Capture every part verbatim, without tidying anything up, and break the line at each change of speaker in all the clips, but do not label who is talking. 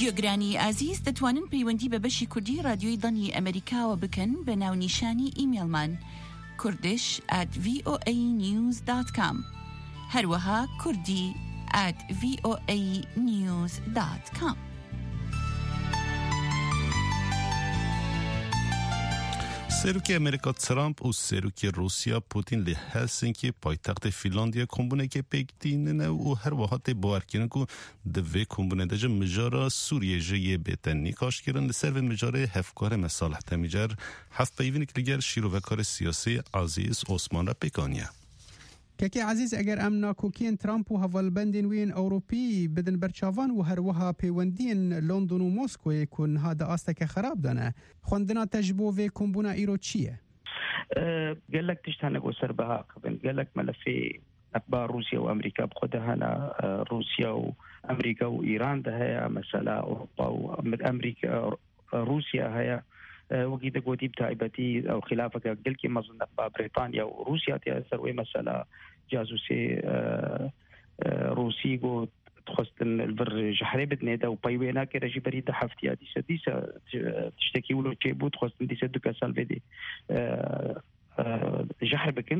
گوێگرانی ئازیز دەتوانن پەیوەندی بە بەشی کوردی رادیۆی دڵی ئەمریکاوە بکەن بە ناونیشانی ئیمێلمان kurdish at v o a news dot com هەروەها کوردی at v o a news dot com.
سروکی امریکا ترامپ و سروکی روسیا پوتین لی هلسینکی پایتخت فینلاندیا کمبونه که پیکتینه و هر وقت باورکردن که دوی کمبونه دجا مجارا سوریه جیه بیتن نیکاش کردن لسر و مجاره هفکار مصالح تمیجر هفت پیوینک لگر شیرو و کار سیاسی عزیز عثمان را پیکانیه.
کەکی عزیز ئەگەر ئەم ناکۆکیین ترامپ و هەڤڵبەندین وین ئەوروپی بدن بەرچاوان و هەروەها پەیوەندیین لۆندۆن و مۆسکۆیە کون هادا ئاستەکە خراپ دەنە خوێندنا تەژ بۆ vê کومبوونا ئیرۆ چییە؟
گەلک تشتانە بۆ سەر بەها قبن گەلک مەلەفێ ئەخبار رووسیا و ئەمریکا بخۆ دەهەنا رووسیا و ئەمریکا و ئیران دەهەیە مەسەلا ئەوروپا و ئەمریکا رووسیا هەیە وەکی دەگوتی بتایبەتی ئەو خلافەکە گەلکی مەزن با بریتانیا و رووسیا تیا سەروەی مەسەلا جاسوسی روسی گوت خواستن البر جحري بدنيدا وبايوينا كرجي بريد حفتيا ديسا ديسا تشتكي ولو تشي بود خواستن ديسا دوكا سالفيدي جحر بكن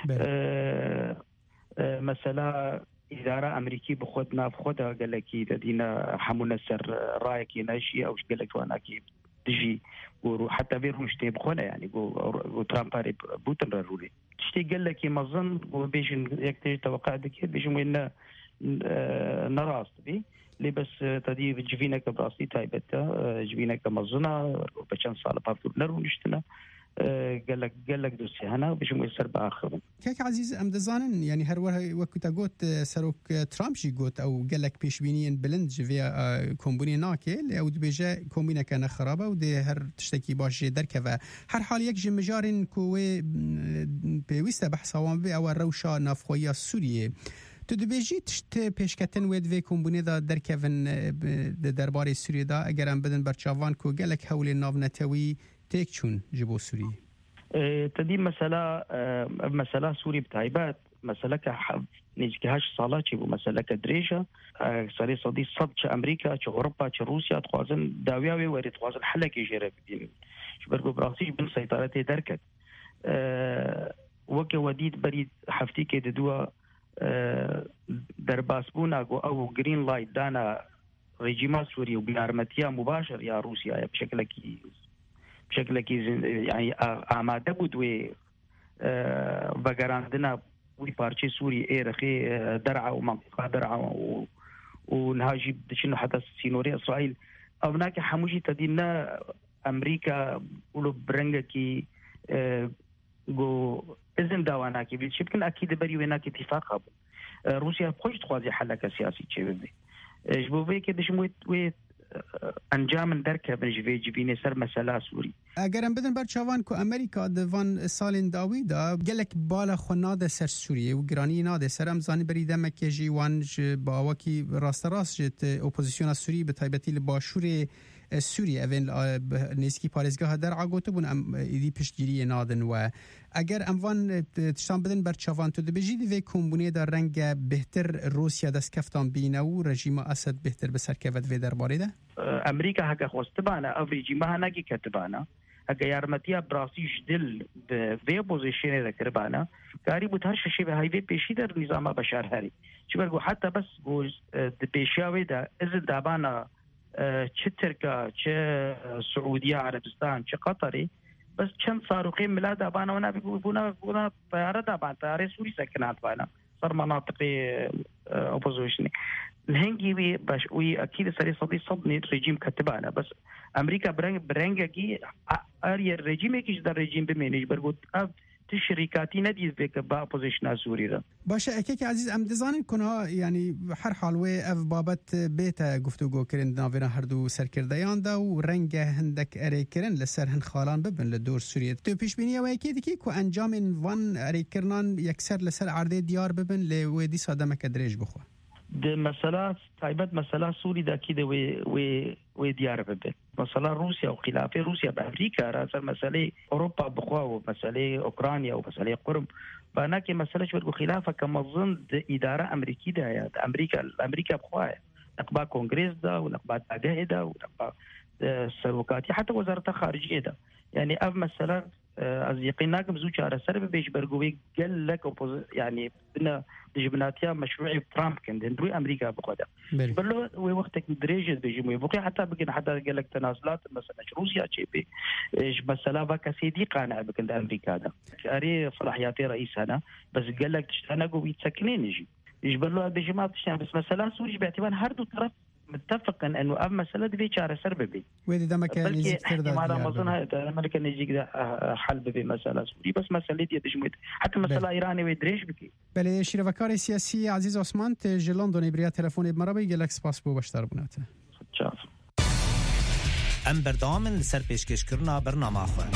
مثلا إدارة أمريكي بخودنا بخودها قال لك دينا حمونا سر رايك يناشي أو قال لك وانا كي تجي وحتى بيروش تبخونا يعني جو ترامب بوتن رولي تشتي قال لك مظن وبيجن يكتج توقع دك بيجن وين نراس بي لي بس تدي جبينا كبراسي تايبتا جبينا كمظنا بچن سال بارتو نرو نشتنا قال لك قال لك دوسي هنا بيجن يسر باخر
كيك عزيز ام دزانن يعني هر وقت قوت سروك ترامب جي قوت او قال لك بيشبينين بلند جفيا كومبوني ناكي او دبيجا كومبينا كان خرابه ودي هر تشتكي باش دركفه هر حال يك جمجارن كوي بيويستا بحثوان بي او روشا نافخويا سوريه تو دبیجی تشت پیشکتن وید وی کمبونی دا در کفن درباره سوریه دا اگر هم بدن برچاوان کو گلک حول ناونتوی تیک چون جبو سوریه
تدی مسئله مسئله سوری بتایبات مسئله که نزدیک هشت ساله چی بو مسئله که دریجه سالی صدی صد چه امریکا چه اروپا چه روسیا تخوازن داویاوی وری تخوازن حلقی جره ببینیم شبرگو براسیش بن سیطرتی درکت وکه ودید برید هفتی که دوا در باسبونا او جرين لايت دانا رجيم سوري وبيارمتيا مباشر يا روسيا بشكل كي بشكل كي يعني آماده بود و بقراندنا وي بارشي سوري اي رخي درعا ومنطقه درعا ونهاجي بشنو حدث سينوري اسرائيل هناك حموجي تدينا امريكا ولو برنجكي جو إذن داوانا كي بيشبكن أكيد بري ويناك اتفاق روسيا بخوش تخوازي حلقة سياسي تشيبني جبوبي كي بشموت وي انجام دركه بنجوي جبيني سر مسألة سوري
اگرم بدن بر چاوان کو امریکا دوان سالین داویدا گلک بالا خناد سر سوریه و گرانی ناد سرم زانی بریده مکه جی وان با وکی راست راست جت اپوزیسیون سوری به تایبتی لباشور سوریه اون نیسکی پارێزگاها دەرعا گوتبوون ئەم ئیدی پشتگیری نادن و ئەگەر ئەموان تشتان بدن بەرچاوان تو دەبێژی divê کۆمبونێدا ڕەنگە بهتر رووسیا دەستکەفتان بینە و ڕژیمە ئەسەد بهتر بەسەرکەوە divê دەربارەیدا
ئەمریکا هەکە خۆستبانە ئەو ڕژیمە هەناگی کەتبانە هەکە یارمەتیە براسیش دل vê پۆزیشنێ دەکردبانە کاری بوو هەر شەشێ بە هایڤێ پێشی دەر نیزاما بەشار هەری چ بەرگو حتا بەس پێشیاوێدا ئەزن دابانە چه تركا چه سعودية عربستان چه قطري بس چند صاروخين ملا دابانا ونا بيقولون بيقولون طيارة دابان طيارة سوري سكنات بانا صار مناطق اوبوزيشن الهنجي بي باش وي اكيد سري صدي صدني رجيم كتبانا بس امريكا برنج برنجي اري الرجيم كيش ده الرجيم بمنيج برغوت تشريكاتي نديز بك با بوزيشن سوري
باشه اكيك عزيز ام ديزاين كنا يعني هر حال وي اف بابت بيتا گفتگو کرن ناوینا هر دو سرکردیان دا و رنگ هندک اری کرن لسر هن خالان ببن لدور سوریه تو پیش بینی و اكيد کی کو انجام وان اری کرنان یکسر لسر عرضه دیار ببن ل دي صدمه دريج بخو
ده مسألة تايبت مسألة سوري دا كده وي وي وي ديار ببن مسألة روسيا وخلافة روسيا بأمريكا رأس مسألة أوروبا بخوا ومسألة أوكرانيا ومسألة قرم فهناك مسألة شو خلافة كما ظن إدارة أمريكية ده أمريكا أمريكا بخوا نقبا كونغرس دا ونقبا تاجه دا ونقبا سروكاتي حتى وزارة الخارجية دا يعني أف مثلا از يقيناكم زوج على سرب بيش برجوي قال لك يعني إن جبناتيا مشروع ترامب كان دروي أمريكا بقدر بلو وقتك دريجة بيجي مو بقي حتى بقين حتى قال لك تنازلات مثلا روسيا شيء بي إيش مثلا بقى سيدي قانع بكن أمريكا ده أري صلاحياتي رئيس أنا بس قال لك تشتغل قوي تسكنين يجي إيش بلو بيجي ما تشتغل بس مثلا سوري باعتبار هردو طرف متفقا انه اب مساله دي شهر سربي
ودي ده مكان
يذكر ده ما اظن هذا ما كان يجي حل بمساله سوري بس مساله دي تجمد حتى مساله ايراني ويدريش بكي
بله شيروكار سیاسی عزیز عثمان ته لندن بریا تلفن مرابی گلک سپاس بو باشتر بوناته
شاف
ام بردام لسر پیشکشکرنا برنامه خو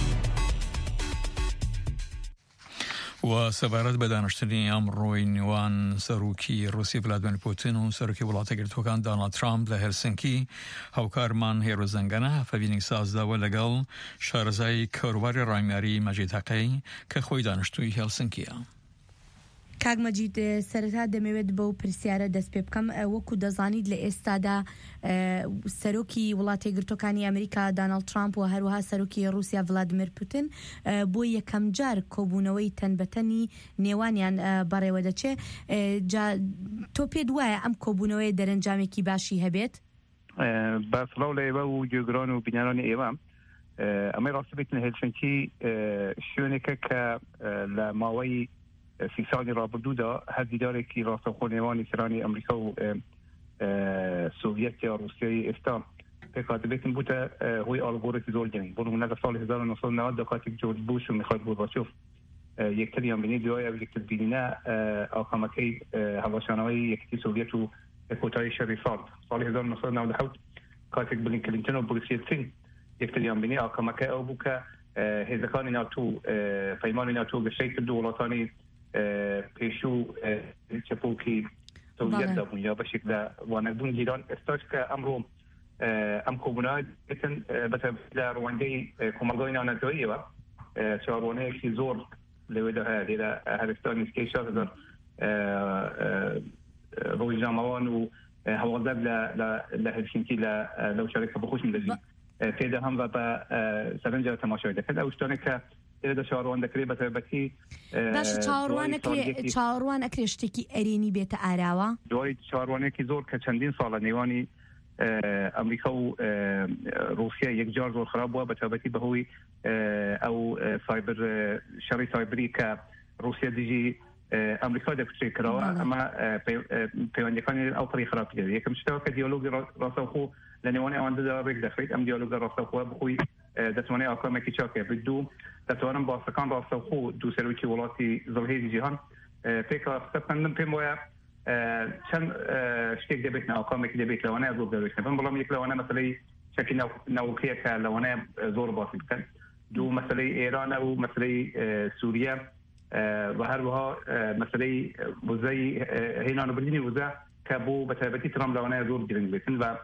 و سفارت به دانشتنی امروی نیوان سروکی روسی ولادیمیر پوتین و سروکی ولایت گرتوکان دونالد ترامپ له هلسینکی هاوکارمان هیروزنگانه فبینی سازده و لگل شارزای کاروباری رایمیاری مجید حقی که خوی دانشتوی هلسینکیه.
کاگ مجید سرتا دەمەوێت بەو پرسیارە دەست پێ بکەم وەکو دەزانیت لە ئێستادا سەرۆکی وڵاتی یەکگرتووەکانی ئەمریکا دانالد ترامپ و هەروەها سەرۆکی رووسیا ڤلادیمیر پوتین بۆ یەکەم جار کۆبوونەوەی تەنبەتەنی نێوانیان بەڕێوە دەچێت. تۆ پێت وایە ئەم کۆبوونەوەی دەرەنجامێکی باشی هەبێت؟
بەسڵاو لە ئێوە و گوێگران و بینەرانی ئێوە ئەمەی ڕاستی بێتن هێلسینکی شوێنێکە کە لە ماوەی سی سالی رابردوودا هەر دیدارێکی ڕاستەوخۆ سرانی ئەمریکا و سوڤیەت یا رووسیای ئێستا پێکات بێتن بووتە هۆی ئاڵگۆڕێکی زۆر گەنگ بۆ نمونە لە ساڵی هەزار و نۆسەد و نەوەت دا کاتێک جۆرج بوش و میخایل گۆرباچۆف یەکتریان بینی دوایە و یەکتر بینینە ئاقامەکەی هەڵەشانەوەی یەکێتی سوڤیەت و کۆتایی شەڕی ساڵ ساڵی هەزار و نۆسەد و نەوەت و حەوت کاتێک بلین کلینتن و بۆریس یێلتسین یەکتریان بینی ئاقامەکە ئەو بوو کە هێزەکانی ناتۆ پەیمانی ناتۆ گەشەی کرد و وڵاتانی پیشو چپوکی سوویەت دابوون یا بەشێک لە وانەبوون گیران ئێستاش کە ئەمڕۆ ئەم کۆبوونەوە بێتن بەتەبعیت لە ڕەوەندەی کۆمەلگای ناونەتەوەیەوە چاوەڕوانەیەکی زۆر لەوێدا هەیە لێرە هەرستانی سکەی شەش هەزار ڕۆژنامەوان و هەواڵدار لە هەلسینکی لەو شارێکە بەخۆشم دەژین تێدا هەم بە سەرنجە تەماشای دەکرد ئەو شتانێک کە ئێرە چاوەڕوان دەکرێت بەتایبەتی
باشە چاوەڕوان ئەکرێ شتێکی ئەرێنی بێتە ئاراوە
دوای چاوەڕوانێکی زۆر کە چەندین ساڵە نێوانی ئەمریکا و رووسیا یەکجار زۆر خراپ بووە بەتایبەتی بەهۆی ئەو سایبەر شەڕی سایبەری کە رووسیا دژی ئەمریکا دەکوچێت کراوە ئەمە پەیوەندیەکانی ئەو پڕی خراپی دەوێت یەکەم شتەوە کە دیالۆگی ڕاستەوخۆ لە نێوانی ئەوەندەدا ڕێک دەخرێت ئەم دیالۆگە ڕاستەوخۆ بخۆی دەتوانێت ئاکامێکی چاکێ بێت دوو دەتوانم باسەکان ڕاستەوخۆ دوو سەرۆکی وڵاتی زەڵهێزی جیهان پێکە قسە بکەن من پێم وایە چەند شتێک دەبێت ئاکامێکی دەبێت لەوانەیە زۆر دەبێتن بەڵام یەک لەوانە مەسەلەی شەکی ناوکەیەکە لەوانەیە زۆر باسی بکەن دوو مەسەلەی ئێرانە و مەسەلەی سووریە و هەروەها مەسەلەی وزەی هێنانەبردنی وزە کە بۆ بەتایبەتی ترامپ لەوانەیە زۆر گرنگ بێتن و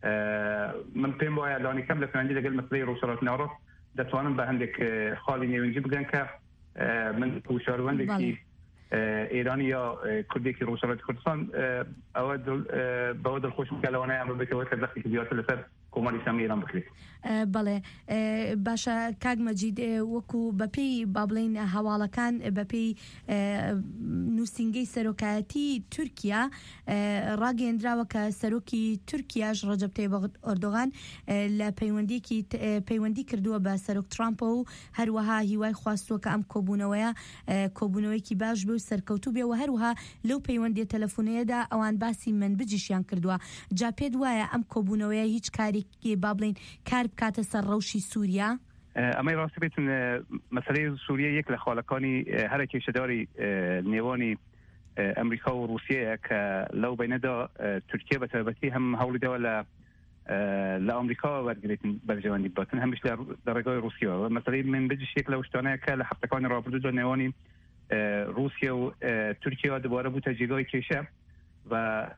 من پێم وایە لەوانی کەم لە پەیوەندی لەگەڵ مەسەلەی ڕۆژهەڵاتی ناوەڕاست دەتوانم بە هەندێک خاڵی نێوەنجی بگەن کە من هوشاروەندێکی ئێرانی یا کوردێکی ڕۆژهەڵاتی کوردستان ئەوە بەوە دڵخۆشم کە لەوانەیە ئەمڕۆ بێتەوە کە دەستی زیاتر لەسەر کۆمەڵی سەمی ئێران بکرێت.
بەڵێ باشە کاگ مەجید وەکو بەپێی با بڵێن هەواڵەکان بەپێی نووسینگەی سەرۆکایەتی تورکیا ڕاگەیەندراوە کە سەرۆکی تورکیاش ڕەجەب تەیب ئەردۆغان لە پەیوەندیەکی پەیوەندی کردووە بە سەرۆک ترامپ و هەروەها هیوای خواستووە کە ئەم کۆبوونەوەیە کۆبوونەوەیکی باش بێ و سەرکەوتوو بێ و هەروەها لەو پەیوەندیە تەلەفۆنەیەدا ئەوان باسی من بجیشیان کردووە. جا پێت وایە ئەم کۆبوونەوەیە هیچ کارێکی با بڵێن کار بکاتە سەر ڕەوشی سووریا؟
ئەمەی ڕاستی بێتن مەسەلەی سووریا یەک لە خاڵەکانی هەرە کێشەداری نێوانی ئەمریکا و رووسیەیە کە لەو بینەدا تورکیا بەتایبەتی هەم هەوڵیداوە لە لە ئەمریکا وەرگێتن بەرژەوەندی باتن هەمیش لە ڕێگای رووسیەوە مەسەلەی من بجیش یەک لەو شتانەیە کە لە هەفتەکانی ڕابردوودا نێوانی رووسیا و تورکیا دووبارە بووتە جێگای کێشە و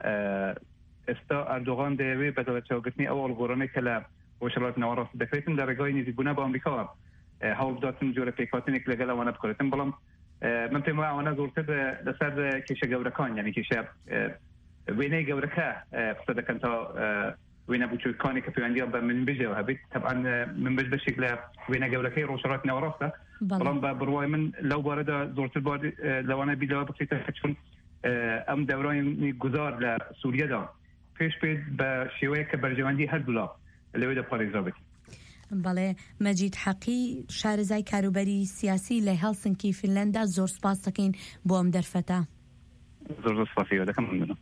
ئێستا ئەردۆغان دەیەوێت بە دەوڵەتچاوگرتنی ئەو ئەڵگۆڕانەی کە لە ڕۆژهەڵاتی ناوەڕاست دەکرێتن لە ڕێگای نزیکبوونە بە ئەمریکاوە هەوڵ بداتن جۆرە پێکهاتنێک لەگەڵ ئەوانە بکڕێتن بەڵام من پێم وایە ئەوانە زۆرتر لەسەر کێشە گەورەکان یعنی کێشە وێنەی گەورەکە قسە دەکەن تا وێنە بچووکانی کە پەیوەندیان بە منبژەوە هەبێت طبعا منبژ بەشێک لە وێنە گەورەکەی ڕۆژهەڵاتی ناوەڕاستە بەڵام بە بڕوای من لەو بارەدا زۆرتر لەوانە بیلەوە بکرێتە چون ئەم دەورانی گوزار لە سووریەدا پێش پێ بە شێوەیە کە بەرژەوەندی هەر دوولا لەوێدا پارێزرابێت.
بەڵێ مەجید حەقی شارەزای کاروبەری سیاسی لە هێلسنکی فینلەندا زۆر سپاس دەکەین بۆ ئەم دەرفەتە.
زۆر زۆر سپاسیەوە دەکەم ممنونم.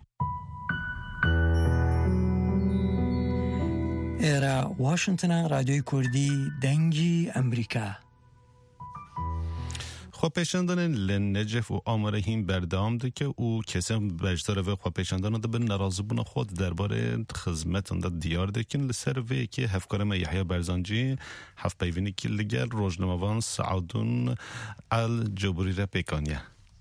ئێرە واشنگتنە رادیۆی کوردی دەنگی ئەمریکا.
خۆپێشاندنên li Necef û Amerê hîn berdewam dike û kesên bejdara vê xwepêşandana dibin nerazîbûna xwe di derbarê xizmetan de diyar dikin li ser vê yekê hevkarema Yehya Berzancî hevpeyvînekî li gel rojnamevan Saûdûn El Ceburî re pêkaniye.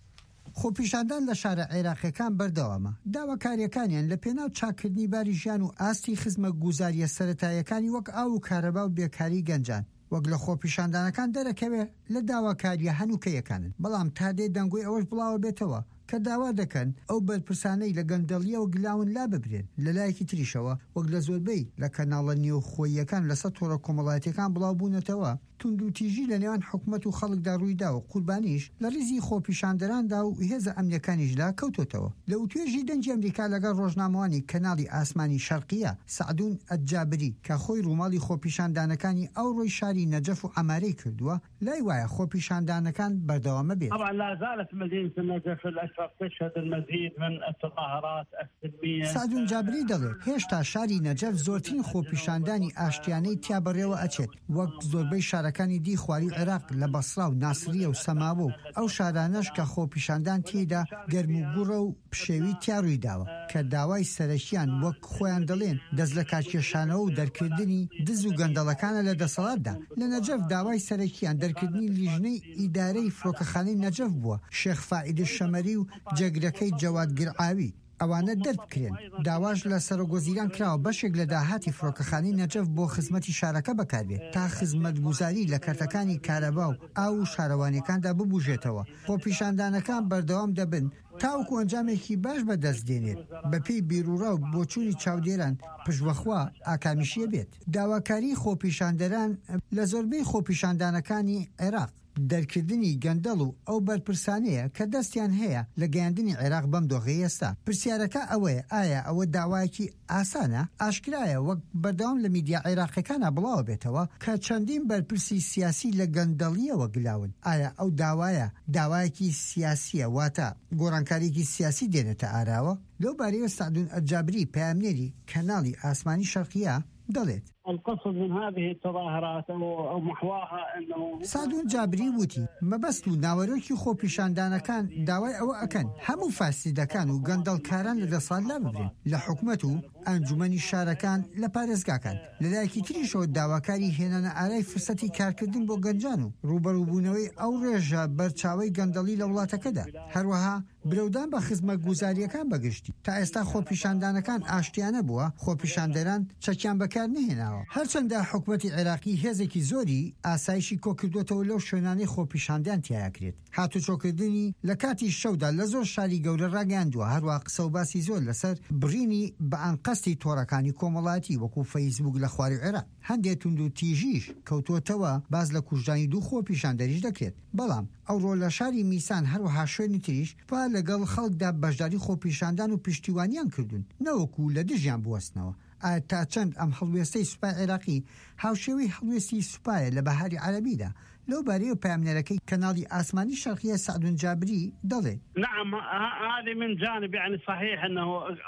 خۆپیشاندان لە شارە عێراقیەکان بەردەوامە. داواکاریەکانیان لە پێناو چاکردنی باری ژیان و ئاستی خزمە گوزاریە سەرەتاییەکانی وەک ئاو و کارەبا و بێکاری گەنجان وەک لە خۆپیشاندانەکان دەرەکەوێ لە داواکاریە هەنووکەیەکانن. بەڵام تا دێ دەنگۆی ئەوەش بڵاوە بێتەوە کە داوا دەکەن ئەو بەرپرسانەی لە گەندەڵیەوە گلاون لا ببرێن. لەلایەکی تریشەوە وەک لە زۆربەی لە کەناڵە نێوخۆییەکان لەسەر تۆڕە کۆمەڵایەتیەکان بڵاو بوونەتەوە توند و تیژی لە نێوان حکوومەت و خەڵکدا ڕوویدا و قوربانیش لە ریزی خۆپیشاندەراندا و هێزە ئەمنیەکانیشدا کەوتۆتەوە. لە وتوێژی دەنگی ئەمریکا لەگەڵ ڕۆژنامەوانی کەناڵی ئاسمانی شەرقیە سەعدون ئەجابری کە خۆی ڕووماڵی خۆپیشاندانەکانی ئەو ڕۆی شاری نەجەف و ئەمارەی کردووە لای وایە خۆپیشاندانەکان بەردەوامە بێت.
طبعا لا زالت مدينة النجف الأشرف تشهد المزيد من التظاهرات السلمية.
سەعدون جابری دەڵێت هێشتا شاری نەجەف زۆرترین خۆپیشاندانی ئاشتیانەی تیا بەڕێوە ئەچێت وەک زۆربەی شارەکانی دی خواری عێراق لە بەسرا و ناسریە و سەماوە و ئەو شارانەش کە خۆپیشاندان تێیدا گەرموگوڕە و پشێوی تیا ڕوویداوە کە داوای سەرەکیان وەک خۆیان دەڵێن دەست لە کاتکێشانەوە و دەرکردنی دز و گەندەڵەکانە لە دەسەڵاتدا. لە نەجەف داوای سەرەکیان دەرکردنی لیژنەی ئیدارەی فڕۆکەخانەی نەجەف بووە. شێخ فائید شەمەری و جێگرەکەی جەواد گرعاوی ئەوانە دەربکرێن. داواش لە سەرۆگۆزیران کراوە بەشێک لە داهاتی فڕۆکەخانەی نەجەف بۆ خزمەتی شارەکە بەکاربێت تا خزمەتگوزاری لە کەرتەکانی کارەبا و ئاو و شارەوانیەکاندا ببوژێتەوە. خۆپیشاندانەکان بەردەوام دەبن تاوکو ئەنجامێکی باش بەدەست دێنێت بەپێی بیرروڕا و بۆچووی چاودێران پشوەخوا ئاکامیشیە بێت. داواکاری خۆپیشاندەران لە زۆربەی خۆپیشاندانەکانی عێراق دەرکردنی گەندەڵ و ئەو بەرپرسانەیە کە دەستیان هەیە لە گەیاندنی عێراق بەم دۆغی ئێستا. پرسیارەکە ئەوەیە ئایا ئەوە داوایەکی ئاسانە؟ ئاشکرایە وەک بەردەوام لە میدیا عێراقیەکانە بڵاوە بێتەوە کە چەندین بەرپرسی سیاسی لە گەندەڵیەوە گلاون. ئایا ئەو داوایە داوایەکی سیاسیە واتە گۆڕانکاریەکی سیاسی دێنێتە ئاراوە؟ لەو بارەیە سەعدون ئەجابری پامنێری کەناڵی ئاسمانی شەرقیە دەڵێت
القصد من هذه التظاهرات أو محواها أنه
سعدون جابری وتی مەبەست و ناوەرۆکی خۆپیشاندانەکان داوای ئەوە ئەکەن هەموو فاسیدەکان و گەندەڵکاران لە دەسەڵات لا ببرێن لە حکوومەت و ئەنجومەنی شارەکان لە پارێزگاکان. لەلایەکی تریشەوە داواکاری هێنانە ئارای فرسەتی کارکردن بۆ گەنجان و ڕوبەڕووبوونەوەی ئەو ڕێژە بەرچاوی گەندەڵی لە وڵاتەکەدا. هەروەها برەودان بە خزمەت گوزاریەکان بەگشتی. تا ئێستا خۆپیشاندانەکان ئاشتیانە بووە خۆپیشاندەران چەکیان بەکار نهێناوە. هەرچەندە حکوومەتی عێراقی هێزێکی زۆری ئاسایشی کۆکردوێتەوە لەو شوێنانی خۆپیشاندان تیاکرێت. هاتوچۆکردنی لە کاتی شەودا لە زۆر شاری گەورە ڕاگەاندووە. هەروە قسە و باسی زۆر لەسەر بڕینی بە ئەنقەستی تۆڕەکانی کۆمەڵاتی وەکو فەیسبوک لە خواری عێراق. هەندێک تونند و تیژیش کەوتوتەوە باز لە کوژدانی دوو خۆپیشاندەریش دەکرێت. بەڵام ئەوڕۆ لە شاری میسان هەروەها شوێنی تریش با لەگەڵ خەڵکدا بەشداری خۆپیشاندان و پشتیوانیان کردوون نەوەکو لە دژیان بوەستنەوە. ئایا تا چەند ئەم هەڵوێستەی سوپای عێراقی هاوشێوەی هەڵوێستی سوپایە لە بەهاری عەرەبیدا؟ لەو بارەیە پامنەرەکەی کەناڵی ئاسمانی شەرقیە سەعدون جابری دەڵێ
نعم هذه من جانب يعني صحيح انه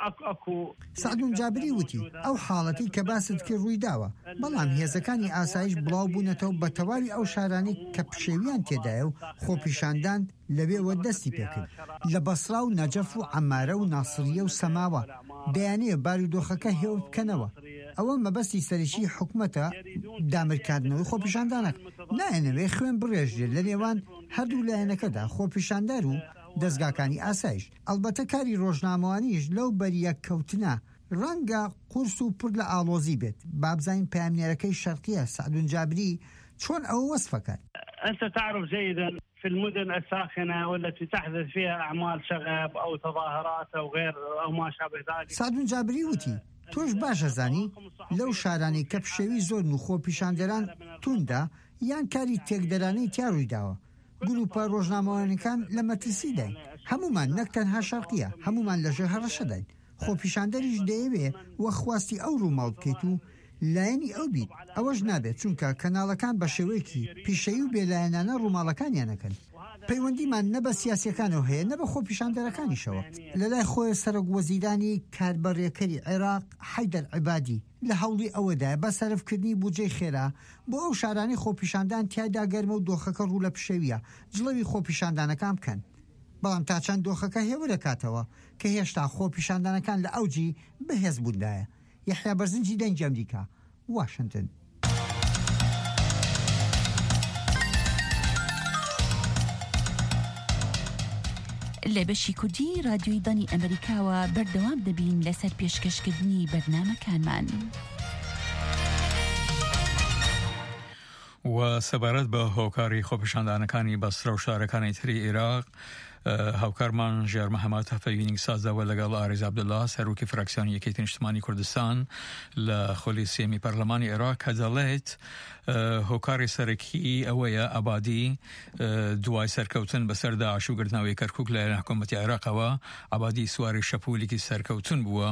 اكو
سەعدون جابری وتی ئەو حاڵەتی کە باست کرد ڕووی داوە بەڵام هێزەکانی ئاسایش بڵاو بوونەتەوە بە تەواوی ئەو شارانی کە پشێویان تێدایە و خۆپیشاندان لەوێوە دەستی پێکرد لە بەسرا و نەجەف و عەمارە و ناسریە و سەماوە دەیانەیە بارودۆخەکە هێوت بکەنەوە. ئەوە مەبەستی سەرشی حکوومەتە دامرکردنەوەی خۆپیشاندانەک نایەنەوێ خوێن بڕێژێت لە نێوان هەردوو لایەنەکەدا خۆپیشاندار و دەستگاکانی ئاسایش. ئەلبەتە کاری ڕۆژنامەوانیش لەو بەریە کەوتنە ڕەنگە قورس و پڕ لە ئاڵۆزی بێت. بابزین پامنێرەکەی شەرقیە سەعدون جابری چۆن ئەوە وەسفەکات.
أنت تعرف جيدا في المدن الساخنة والتي تحدث فيها أعمال شغب أو تظاهرات أو غير أو ما شابه ذلك.
سعد جابری وتی توش باشە زانی لەو شارانی کە پشەوی زۆر و خۆ پیشاندەران توندا یان کاری تێکدەرانەی تیا ڕوویداوە گروپە ڕۆژنامەوانەکان لە مەترسی داین هەمومان نەک تەنها شەرقیە هەمومان لەژێر هەڕەشە داین خۆ پیشاندەریش دەیەوێ وە خواستی ئەو ڕووماڵ بکەیت و لایەنی ئەو بیت ئەوەش نابێت چونکە کەناڵەکان بە شێوەیەکی پیشەیی و بێلایەنانە ڕووماڵەکانیانەکەن پەیوەندیمان نە بە سیاسیەکانەوە هەیە نە بە خۆ پیشاندەرەکانیشەوە لەلای خۆی سەرۆک وەزیرانی کاربەڕێکەری عێراق حەیدەر عیبادی لە هەوڵی ئەوەدایە بە سەرفکردنی بودجەی خێرا بۆ ئەو شارانی خۆ پیشاندان تیایدا گەرمە و دۆخەکە ڕوو لە پشەویە جڵەوی خۆ پیشاندانەکان بکەن بەڵام تا چەند دۆخەکە هێوە دەکاتەوە کە هێشتا خۆ پیشاندانەکان لە ئەوجی بەهێز بوودایە یەحیا بەرزنجی دەنگی ئەمریکا واشنگتن.
لە بەشی کوردی رادیۆی دانی ئەمریکاوە بەردەوام دەبین لەسەر پێشکەشکردنی بەرنامەکانمان.
و سەبارەت بە هۆکاری خۆپیشاندانەکانی بەسرە و شارەکانی تری عێراق هاوکارمان ژیار مەحەمەد هەفەوینینگ سازەوە لەگەڵ ئارێز عەبدوڵڵا سەرۆکی فراکسیۆنی یەکێتی نیشتیمانی کوردستان لە خۆلی سێمی پەرلەمانی عێراق کە دەڵێت هۆکاری سەرەکی ئەوەیە ئابادی دوای سەرکەوتن بەسەر داعش و گرتنەوەی کەرکووک لە حکوومەتی عێراقەوە ئابادی سواری شەپۆلێکی سەرکەوتن بووە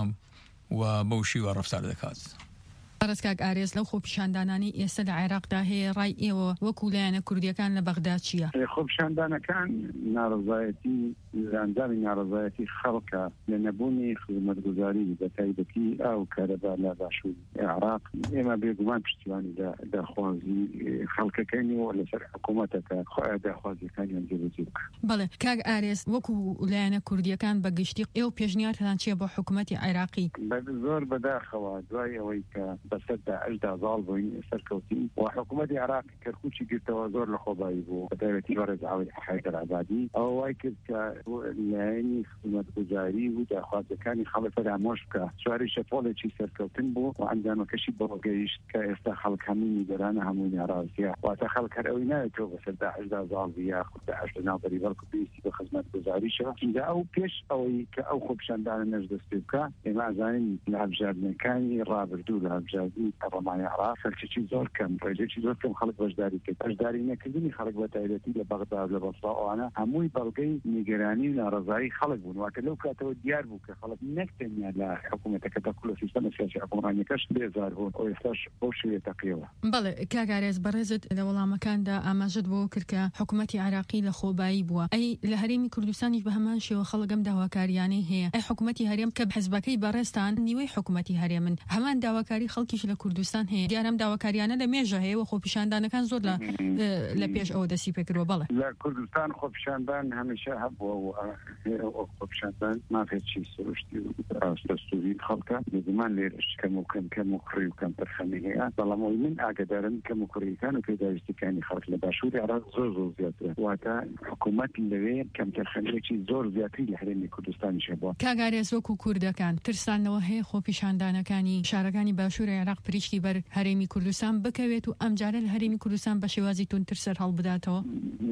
و بەو شیوە ڕەفتار دەکات.
ڕستکاک ئارێز لەو خۆپیشاندانانی ئێستا لە عێراقدا هەیە ڕای ئێوە وەکو لایەنە کوردیەکان لە بەغدا چییە؟
خۆپیشاندانەکان ناڕزایەتی ئەنجامی ناڕزایەتی خەڵکە لە نەبوونی خزمەتگوزاری بە تایبەتی ئەو کارەبا لە باشووری عێراق ئێمە بێگومان پشتیوانی داخوازی خەڵکەکەینەوە لەسەر حکوومەتەکە داخوازیەکانیان جێبەجێ بکات.
بەڵێ کاک ئارێز وەکو لایەنە کوردیەکان بە گشتی ئێوە پێشنیارتان چییە بۆ حکوومەتی عێراقی؟
زۆر بەداخەوە دوای ئەوەی کە بەسەر داعشدا زاڵ بووین سەرکەوتین و حکوومەتی عێراق کەرکووکی گرتەوە زۆر لە خۆبایی بوو بە تایبەتی بەڕێز عەوەی حەیدەر عەبادی ئەوە وای کرد کە لایەنی خزمەتگوزاری و داخوازیەکانی خەڵک فرامۆش بکە سواری شەپۆڵێکی سەرکەوتن بوو و ئەنجامەکەشی بەوە گەیشت کە ئێستا خەڵک هەمووی نیگەرانە هەمووی ناڕازیە واتە خەڵک هەر ئەوەی ناوێتەوە بەسەر داعشدا زاڵ بی یاخود داعش لە ناوبەری بەڵکو پێویستی بە خزمەتگوزاریشە اینجا ئەو پێش ئەوەی کە ئەو خۆپیشاندانە نەش دەست پێ بکە ئێمە ئەزانین لە هەڵبژاردنەکانی ڕابردوو لە هەڵبژاردنی پەرلەمانی عێراق خەلکێکی زۆر کەم ڕێژێکی زۆر کەم خەڵک بەشداری کرد بەشداری نەکردنی خەڵک بە تایبەتی لە بەغدا لە بەسڕا ئەوانە هەمووی بەڵگەی نیگەرانی و ناڕزایی خەڵک بوون واتە لەو کاتەوە دیار بوو کە خەڵک نەکتەنیا لە حکوومەتەکە تا کولە سیستەمە سیاسی حکوومڕانیەکەش بێزار بوون ئەو ئێستاش بەو شێوەیە تەقیەوە.
بەڵێ کاک ئارێز بەڕێزت لە وەڵامەکاندا ئاماژەت بۆ کرد کە حکوومەتی عێراقی لە خۆبایی بووە ئەی لە هەرێمی کوردستانیش بە هەمان شێوە خەڵکم داواکاریانەی هەیە ئەی حکوومەتی هەرێم کە حزبەکەی بەڕێستان نیوەی حکوومەتی هەرێمن هەمان داواکاری خەڵکیش لە کوردستان هەیە دیارەم داواکاریانە لە مێژە هەیە و خۆپیشاندانەکان زۆر لە لە پێش ئەوە دەستی پێکردوە. بەڵێ
لە کوردستان خۆپیشاندان هەمیشە هەبووە و خۆپیشاندان مافێکی سروشتی و دەستوری خەڵکە بێگومان لێرەش کەم و کەم کەم و کوڕی و کەم تەرخەمی هەیە بەڵام ئەوەی من ئاگادارم کەم و کوڕیەکان و پێداویستەکانی خەڵک لە باشووری عێراق زۆر زۆر زیاترە واتە حکوومەت لەوێ کەم تەرخەمیەکی زۆر زیاتری لە هەرێمی کوردستانیش هەبووە.
کاک ئارێز وەکو کوردەکان ترسانەوە هەیە خۆپیشاندانەکانی شارەکانی باشووری عێراق پریشتی بەر هەرێمی کوردستان بکەوێت و ئەمجارە لە هەرێمی کوردستان بە شێوازی تونتر سەر هەڵبداتەوە؟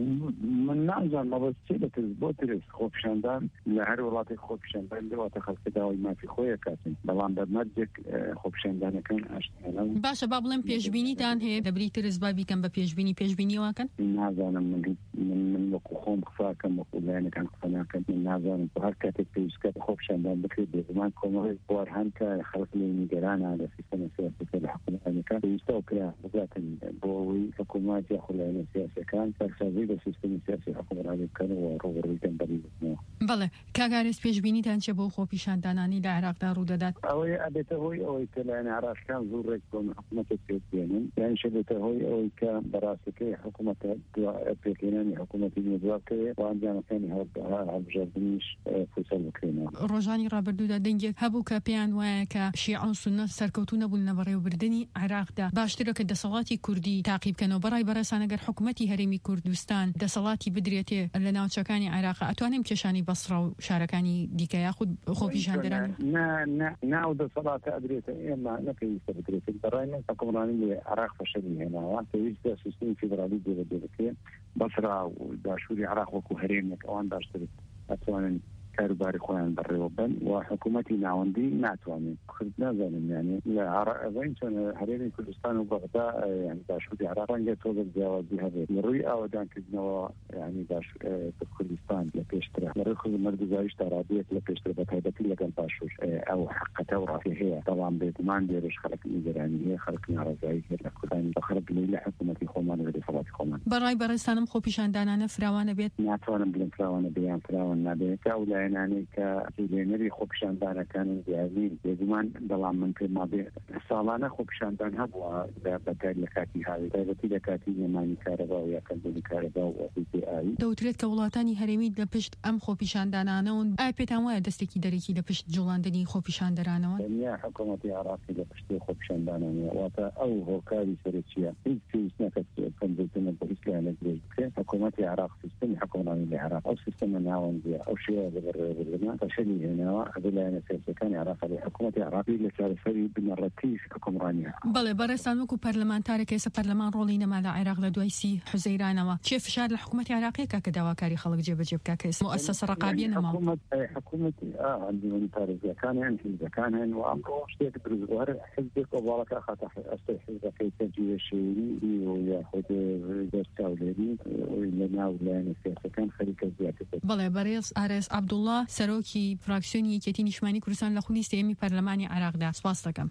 من نازانم ئەوە چێ دەکرد بۆ ترس خۆپیشاندان لە هەر وڵاتێک خۆپیشاندان دەواتە خەڵکە داوای مافی خۆی ئەکاتن بەڵام بەرمەردێک خۆپیشاندانەکان ئاشتیانە.
باشە با بڵێم پێشبینیتان هەیە دەبری ترس با بیکەم بە پێشبینی پێشبینیەوەکەن؟
نازانم من وەکو خۆم قساکەم وەکو لایەنەکان قسە ناکەم من نازانم هەر کاتێک پێویستکە خۆپیشاندان بکرێت بێگومان کۆمەڵێک بوارهان کە خەڵک لێ نیگەرانە لە سیستەمە سیاسیەکە لە حکوومەتەکە پێویستەوە کرا بگاتن بۆ ئەوەی حکوومەت یاخود لایەنە سیاسیەکان سەرسازی بە سیستەمی سیاسی حکوومەتانی بکەنەوە ڕۆبەڕووی بەریبنەوە.
بەڵێ کاک ئارێز پێشبینیتان چێ بۆ خۆپیشاندانانی لە عێراقدا ڕوودەدات؟
ئەوەی ئەبێتە هۆی ئەوەی کە لایەنە عێراقیەکان زۆر ڕێک بۆ حکوومەتێک پێ بێنن یانیش ئەبێتە هۆی ئەوەی کە بەڕاستەکەی حکوومەتە پێکهێنانی حکوومەتی نێودوابکەوێت و ئەنجامەکانی هەڵبژاردنیش فوسەل بکرێنەوە.
ڕۆژانی ڕابردوودا دەنگێک هەبوو کە پێیان وایە کە شیعە و سوننە سەرکەوتوو نەبوون بوون لە بەڕێوەبردننی عێراقدا باشترە کە دەسەڵاتی کوردی تاقیبکەنەوە بەڕای بەڕێسان ئەگەر حکوومەتی هەرێمی کوردستان دەسەڵاتی بدرێتێ لە ناوچەکانی عێراق ئەتوانێم کێشانی بەسڕە و شارەکانی دیکە یاخود خۆپیشاندەران
ناو دەسەڵاتە ئەدرێتە ئێمە نەپێویستە بدرێت بەڕای من حکومڕانی لێ عێراق فەشەلی هێناوە پێویستە سیستمی فێدرالی دێ بەدێ بەسرا و داشووری عێراق وەکو هەرێمێک ئەوان باشتر ئەتوانن کاروباری خۆیان بەڕێوە بن و حکوومەتی ناوەندی ناتوانین خرد نازانم یعنی لە عێراق چۆن هەرێمی کوردستان و بەغدا یعنی داشووری عێراق ڕەنگە تۆ جیاوازی هەبێت ڕووی ئاوادانکردنەوە یعنی باش کوردستان لە پێشترە لەڕێی خزمەتگوزاریش تارابێت لە پێشتر بە تایبەتی لەگەڵ باشوور ئەو حقەتە و ڕافی هەیە بەڵام بێگومان دێرش خەڵک نیگەرانی هەیە خەڵک ناڕەزایی هەیە لە کوردستان بە خەڵک لە حکوومەتی خۆمان و دەسەڵاتی خۆمان
بەڕای بەڕێستانم خۆپیشاندانانە فراوانە بێت
ناتوانم بڵێم فراوانە بێیان فراوان نابێت تا لایەنانی کە لێنەری خۆپیشاندانەکانن دیازین بێگومان بەڵام من پێم مابێ ساڵانە خۆپیشاندان هەبووە بەکار لە کاتی هاوی تایبەتی لە کاتی نێمانی کارەبا و یاکەندنی کارەبا و ئۆفیسی
دەوترێت کە وڵاتانی هەرێمی لە پشت ئەم خۆپیشاندانانەوە ئایا پێتان وایە دەستێکی دەرەکی لە پشت جوڵاندنی خۆپیشاندەرانەوە
دنیا حکوومەتی عێراقی لە پشتی خۆپیشاندانانە واتە ئەو هۆکاری سەرچیە هیچ پێویست ناکات کەمبوونە بە هیچ لایەنێک درێژ بکرێت حکوومەتی عێراق سیستەمی حکوومڕانی لە عێراق ئەو سیستەمە ناوەندیە ئەو شێوە بەڕێوەبردنە فەشەلی هێناوە ئەدلایەنە سیاسەکانی عێراق لە حکوومەتی عێراقی لە چارەسەری بنەڕەتی حکوومڕانیە
بەڵێ بەڕێستان وەکو پەرلەمانتارێک ئێستا پەرلەمان ڕۆڵی نەما لە عێراق لە دوای سی حوزەیرانەوە چێ فشار لە حکوومەتی عێراقیەکە کە داواکاری خەڵک جێبەجێ بکا کە ئێستا مؤسسە ڕقابیە نەما
حکوومەتی ئەندیوەنی پارێزیەکان هەن حیزبەکان هەن و ئەمڕۆ شتێک دروستوارە حیزبێک کۆباڵەکە خاتە ئەستەی حیزبەکەی تەجویە شێوی و یاخود دەرچاولێری لە ناو لایەنە سیاسەکان خەریکە زیاتر
بەڵێ بەڕێز ئارێز عەبدوڵڵا سەرۆکی فراکسیۆنی یەکێتی نیشتمانی کوردستان لە خولی سێمی پەرلەمانی عێراقدا سپاس دەکەم.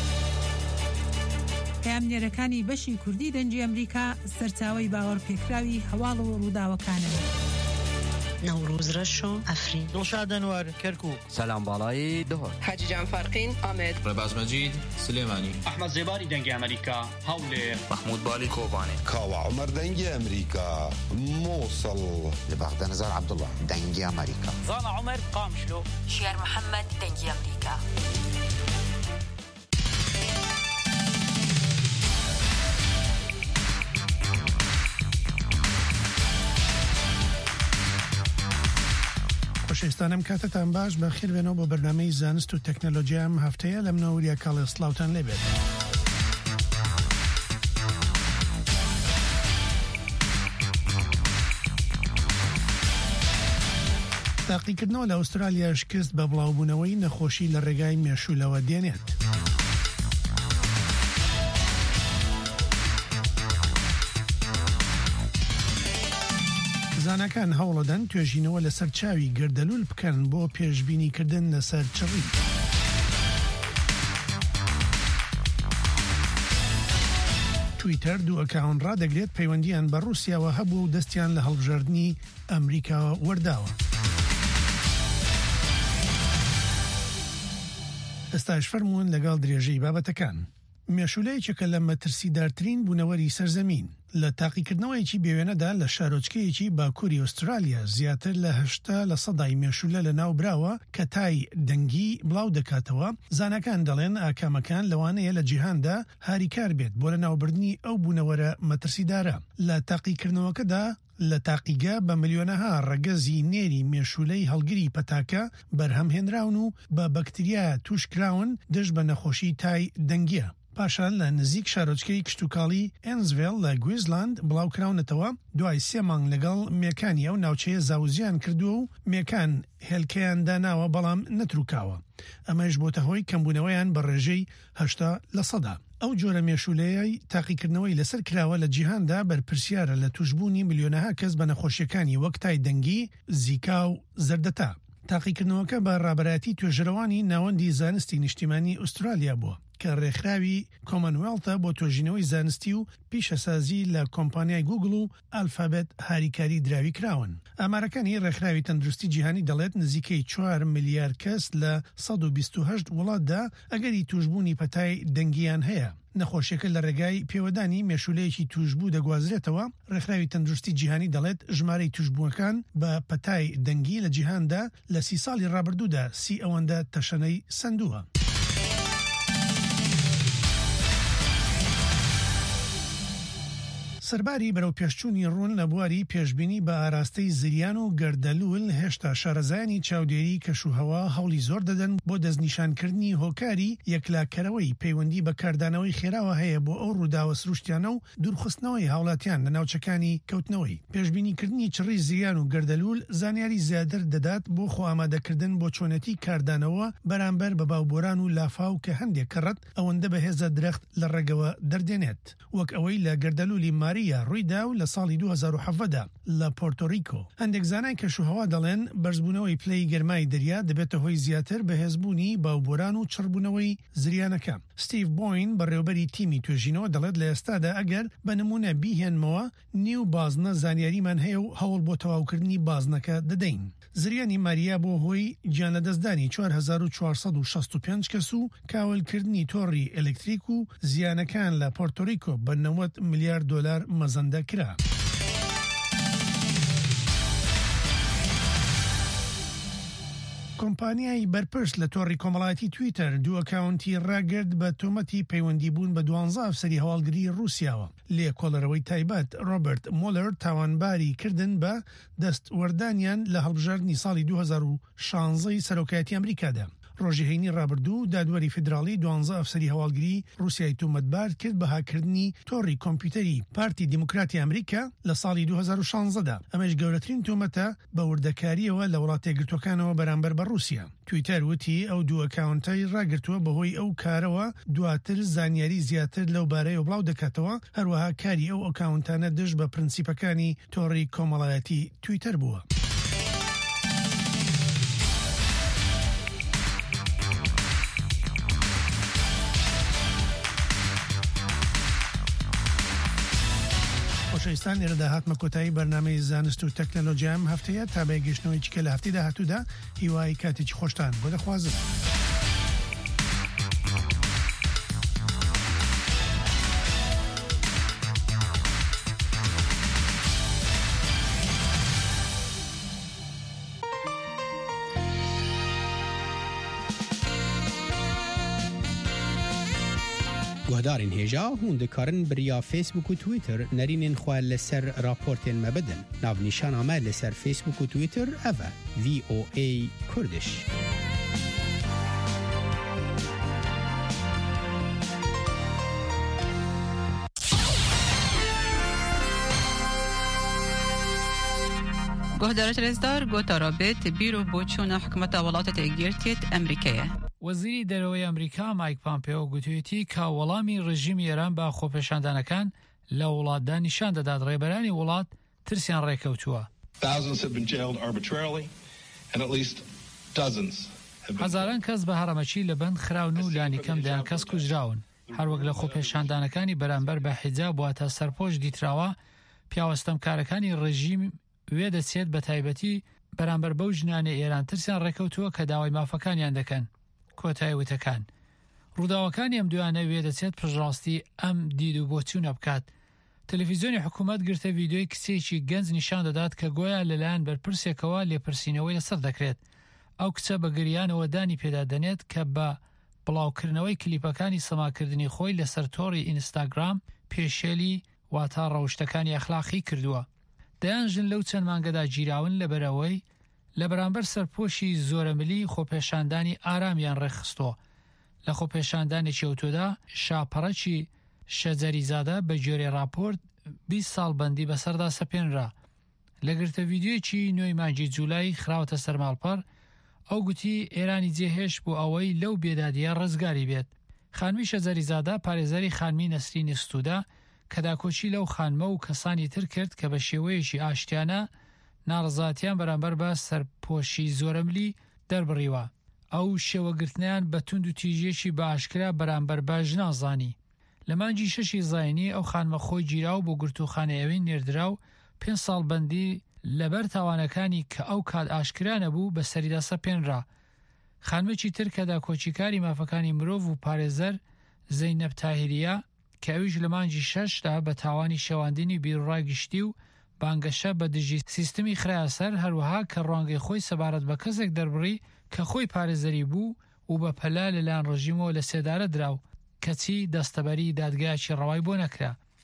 پەیامنێرەکانی بەشی کوردی دەنجی ئەمریکا سەرچاوەی باوەڕپێکراوی هەواڵ و ڕووداوەکانن.
نوروز رشو افرین
دڵشاد ئەنوەر کەرکووک
سەلام باڵای دهۆر
حاجی جان فارقین ئامێد
ڕێباز مەجید سلێمانی
ئەحمەد زێباری دەنگی ئەمریکا هەولێر
محمود بالی کۆبانێ
کاوە عومەر دەنگی ئەمریکا مووسڵ
لە بەغدە نەزار عەبدوڵڵا دەنگی ئەمریکا
زانا عومەر قامشلۆ
شێر محەممەد دەنگی ئەمریکا.
خۆشەویستانم کاتتان باش بەخێر بێنەوە بۆ بەرنامەی زانست و تەکنەلۆژیا ئەم هەفتەیە لە منەوەریە کاڵێ سڵاوتان لێبێت. تاقیکردنەوە لە ئوسترالیا شکست بە بڵاوبوونەوەی نەخۆشی لە ڕێگای مێشولەوە دێنێت. زانەکان هەوڵەدەن توێژینەوە لەسەر چاوی گردەلوول بکەن بۆ پێشبینیکردن لەسەر چڕی. تویتەر دوو ئەکاون ڕادەگرێت پەیوەندیان بە ڕووسیاوە هەبوو و دەستیان لە هەڵبژاردننی ئەمریکا وەرداوە. ئێستاش فەرموون لەگەڵ درێژەی بابەتەکان. مێشولەیەکێکە لە مەترسیدارترین بوونەوەری سەرزەمین. لە تاقیکردنەوەیەکی بێوێنەدا لە شارۆچکەیەکی باکووری ئوسترالیا زیاتر لە هەشتا لە سەدای مێشولە لە ناو براوە کە تای دەنگی بڵاو دەکاتەوە. زانەکان دەڵێن ئاکامەکان لەوانەیە لە جیهاندا هاریکار بێت بۆ لە ناوبردنی ئەو بوونەوەرە مەترسیدارە. لە تاقیکردنەوەکەدا لە تاقیگا بە ملیۆنەها ڕەگەزی نێری مێشولەی هەڵگری پەتاکە بەرهەمهێنراون و بە بەکتریا توشکراون دژ بە نەخۆشی تای دەنگیە. پاشان لە نزیک شارۆچکەی کشتتوکاڵی ئێنزڤێل لە گوێزلاند بڵاوکراونەتەوە دوای سێ مانگ لەگەڵ مێکانی ئەو ناوچەیە زاوزیان کردووە و مێکان هێلکەیان داناوە بەڵام نەتروکاوە. ئەمەش بۆتە هۆی کەمبوونەوەیان بە ڕێژەی هەشتا لە سەدا. ئەو جۆرە مێشولەیەی تاقیکردنەوەی لەسەر کراوە لە جیهاندا بەرپرسیارە لە توشبوونی ملیۆنەها کەس بە نەخۆشیەکانی وەک تای دەنگی، زیکا و زەردەتا. تاقیکردنەوەکە بە ڕابەراتی توێژەرەوانی ناوەندی زانستی نیشتیمانی ئوسترالیا بووە کە ڕێکخراوی کۆمەنوێڵتە بۆ تۆژینەوەی زانستی و پیشەسازی لە کۆمپانیای گوگل و ئەلفابێت هاریکاری دراوی کراون. ئامارەکانی ڕێکخراوی تەندروستی جیهانی دەڵێت نزیکەی چوار ملیار کەس لە سەد و بیست و هەشت وڵاتدا ئەگەری توشبوونی پەتای دەنگیان هەیە. نەخۆشیەکە لە ڕێگای پێوەدانی مێشولەیەکی توشبوو دەگوازرێتەوە. ڕێکخراوی تەندروستی جیهانی دەڵێت ژمارەی توشبووەکان بە پەتای دەنگی لە جیهاندا لە سی ساڵی ڕابردوودا سی ئەوەندە تەشەنەی سندووە. سەرباری بەرەو پێشچوونی ڕوون لە بواری پێشبینی بە ئاراستەی زریان و گەردەلوول هێشتا شارەزایانی چاودێری کەشوهەوا هەوڵی زۆر دەدەن بۆ دەستنیشانکردنی هۆکاری یەکلاکەرەوەی پەیوەندی بە کاردانەوەی خێراوە هەیە بۆ ئەو ڕووداوە سروشتیانە و دوورخستنەوەی هاوڵاتیان لە ناوچەکانی کەوتنەوەی. پێشبینیکردنی چڕی زریان و گەردەلوول زانیاری زیاتر دەدات بۆ خۆ ئامادەکردن بۆ چۆنەتی کاردانەوە بەرامبەر بە باوبۆران و لافاو کە هەندێک کەڕەت ئەوەندە بەهێزە درەخت لە ڕێگەوە دەردێنێت، وەک ئەوەی لە گەردەلوولی ماریا ڕوویدا و لە ساڵی دوو هەزار و حەڤەدا لە پۆرتۆریکۆ. هەندێک زانای کەشوهەوا دەڵێن بەرزبوونەوەی پلەی گەرمای دەریا دەبێتە هۆی زیاتر بەهێزبوونی باوبۆران و چڕبوونەوەی زریانەکە. ستیڤ بۆین بەڕێوەبەری تیمی توێژینەوە دەڵێت لە ئێستادا ئەگەر بە نمونە بیهێنمەوە نیو بازنە زانیاریمان هەیە و هەوڵ بۆ تەواوکردنی بازنەکە دەدەین. زریانی ماریا بۆ هۆی گیان لەدەستدانی چوار هەزار و چوارسەد و شەست و پێنج کەس و کاولکردنی تۆڕی ئەلکتریک و زیانەکان لە پۆرتۆریکۆ بە نەوەت ملیارد دۆلار مەزەندە کرا. کۆمپانیای بەرپرس لە تۆڕی کۆمەڵایەتی تویتەر دوو ئەکاونتی ڕاگرت بە تۆمەتی پەیوەندی بوون بە دوانزە ئەفسەری هەواڵگری رووسیاوە. لێکۆڵەرەوەی تایبەت ڕۆبرت مۆلەر تاوانباری کردن بە دەستوەردانیان لە هەڵبژاردننی ساڵی دوو هەزار و شانزە سەرۆکایەتی ئەمریکادا. ڕۆژی هەینی ڕابردوو دادوەری فیدراڵی دوانزە ئەفسەری هەواڵگری رووسیای تۆمەتبار کرد بە هاکردنی تۆڕی کۆمپیوتەری پارتی دیموکراتی ئەمریکا لە ساڵی دوو هەزار و شانزەدا. ئەمەش گەورەترین تۆمەتە بە وردەکاریەوە لە وڵاتە یەکگرتوەکانەوە بەرامبەر بە رووسیا. تویتەر وتی ئەو دوو ئەکاونتای ڕاگرتووە بەهۆی ئەو کارەوە دواتر زانیاری زیاتر لەو بارەیە بڵاو دەکاتەوە، هەروەها کاری ئەو ئەکاونتانە دژ بە پرینسیپەکانی تۆڕی کۆمەڵایەتی تویتەر بووە. خۆشەویستان، لێرە داهاتمە کۆتایی بەرنامەی زانست و تەکنۆلۆژیام هەفتەیە تا بەیگەشتنەوەی چکە لە هەفتەی داهاتوودا هیوای کاتێکی خۆشتان بۆ دەخوازم.
گۆدارین هێژا هون دەکارن بریا فیسبوک و تویتر نەرینên xwe li ser raportên me bidin. Navnîşana me li ser Facebook û Twitter ev e V O A Kurdiş.
گۆهدارە رێزدار گۆتە ڕابێت بیرۆ بۆ چوونە حکومەتە وڵاتە تێگیرتێت ئەمریکایە.
وەزیری دەرەوەی ئەمریکا مایک پامپێۆ گوتوێتی کە وەڵامی ڕژیمی ئێران بە خۆپێشاندانەکان لە وڵاتدا نیشان دەدات ڕێبەرانی وڵات ترسیان ڕێکەوتووە. هەزاران کەس بە هەڕەمەچی لە بەند خراون و لانیکەم دەیان کەس کوژراون. هەروەک لە خۆپێشاندانەکانی بەرامبەر بە حیجاب واتە سەرپۆش دیتراوە پیاوەستەمکارەکانی ڕژیم وێ دەچێت بە تایبەتی بەرامبەر بەو ژنانە ئێران ترسیان ڕێکەوتووە کە داوای مافەکانیان دەکەن. کۆتایی وتەکان ڕووداوەکانی ئەم دوانە وێ دەچێت پشڕاستی ئەم دید و بۆچوونە بکات. تەلەڤیزیۆنی حکوومەت گرتە ڤیدیۆی کچێکی گەنج نیشان دەدات کە گۆیا لەلایەن بەرپرسێکەوە لێپرسینەوەی لەسەر دەکرێت. ئەو کچە بە گریانەوە دانی پێدا دەنێت کە بە بڵاوکردنەوەی کلیپەکانی سەماکردنی خۆی لەسەر تۆڕی ئینستاگرام پێشێلی واتە ڕەوشتەکانی ئەخلاقی کردووە. دەیانژن لەو چەند مانگەدا گیراون لەبەرەوەی لە بەرامبەر سەرپۆشی زۆرەملی خۆپێشاندانی ئارامیان ڕێخستۆ. لە خۆپێشاندانێکی ئۆتۆدا شاپەڕەکی شەجەریزادە بە جۆرێ راپۆرت بیست ساڵ بەندی بەسەردا سەپێنرا. لە گرتە ڤیدیۆیەکی نۆی مانگی جوولای خراوەتە سەرماڵپەر ئەو گوتی ئێرانی جێهێش بۆ ئەوەی لەو بێدادیە ڕزگاری بێت. خانمی شەجەریزادە پارێزەری خانمی نەسرینی ستوودا کە داکۆچی لەو خانمە و کەسانی تر کرد کە بە شێوەیەکی ئاشتیانە ناڕزاتیان بەرامبەر بە سەرپۆشی زۆرەملی دەربڕیوە. ئەو شێوەگرتنیان بە توند و تیژێکی بە ئاشکرا بەرامبەر باش نازانی. لە مانگی شەشی زاینی ئەو خانمە خۆی گیراو بۆ گرتوخانەیەوەی نێردرا و پێنج ساڵ بەندی لەبەر تاوانەکانی کە ئەو کات ئاشکرانە بوو بە سەریدا سەپێنرا. خانمێکی تر کە داکۆچیکاری مافەکانی مرۆڤ و پارێزەر زەینەب تاهیریە کە ئەویش لە مانگی شەشدا بە تاوانی شەواندنی بیرڕای گشتی و بانگەشە بە دژی سیستمی خرایەسەر هەروەها کە ڕوانگەی خۆی سەبارەت بە کەسێک دەربڕی کە خۆی پارێزەری بوو و بە پەلا لەلایەن ڕژیمەوە لە سێدارە دراو کەچی دەستەبەری دادگایەکی ڕەوای بۆ نەکرا.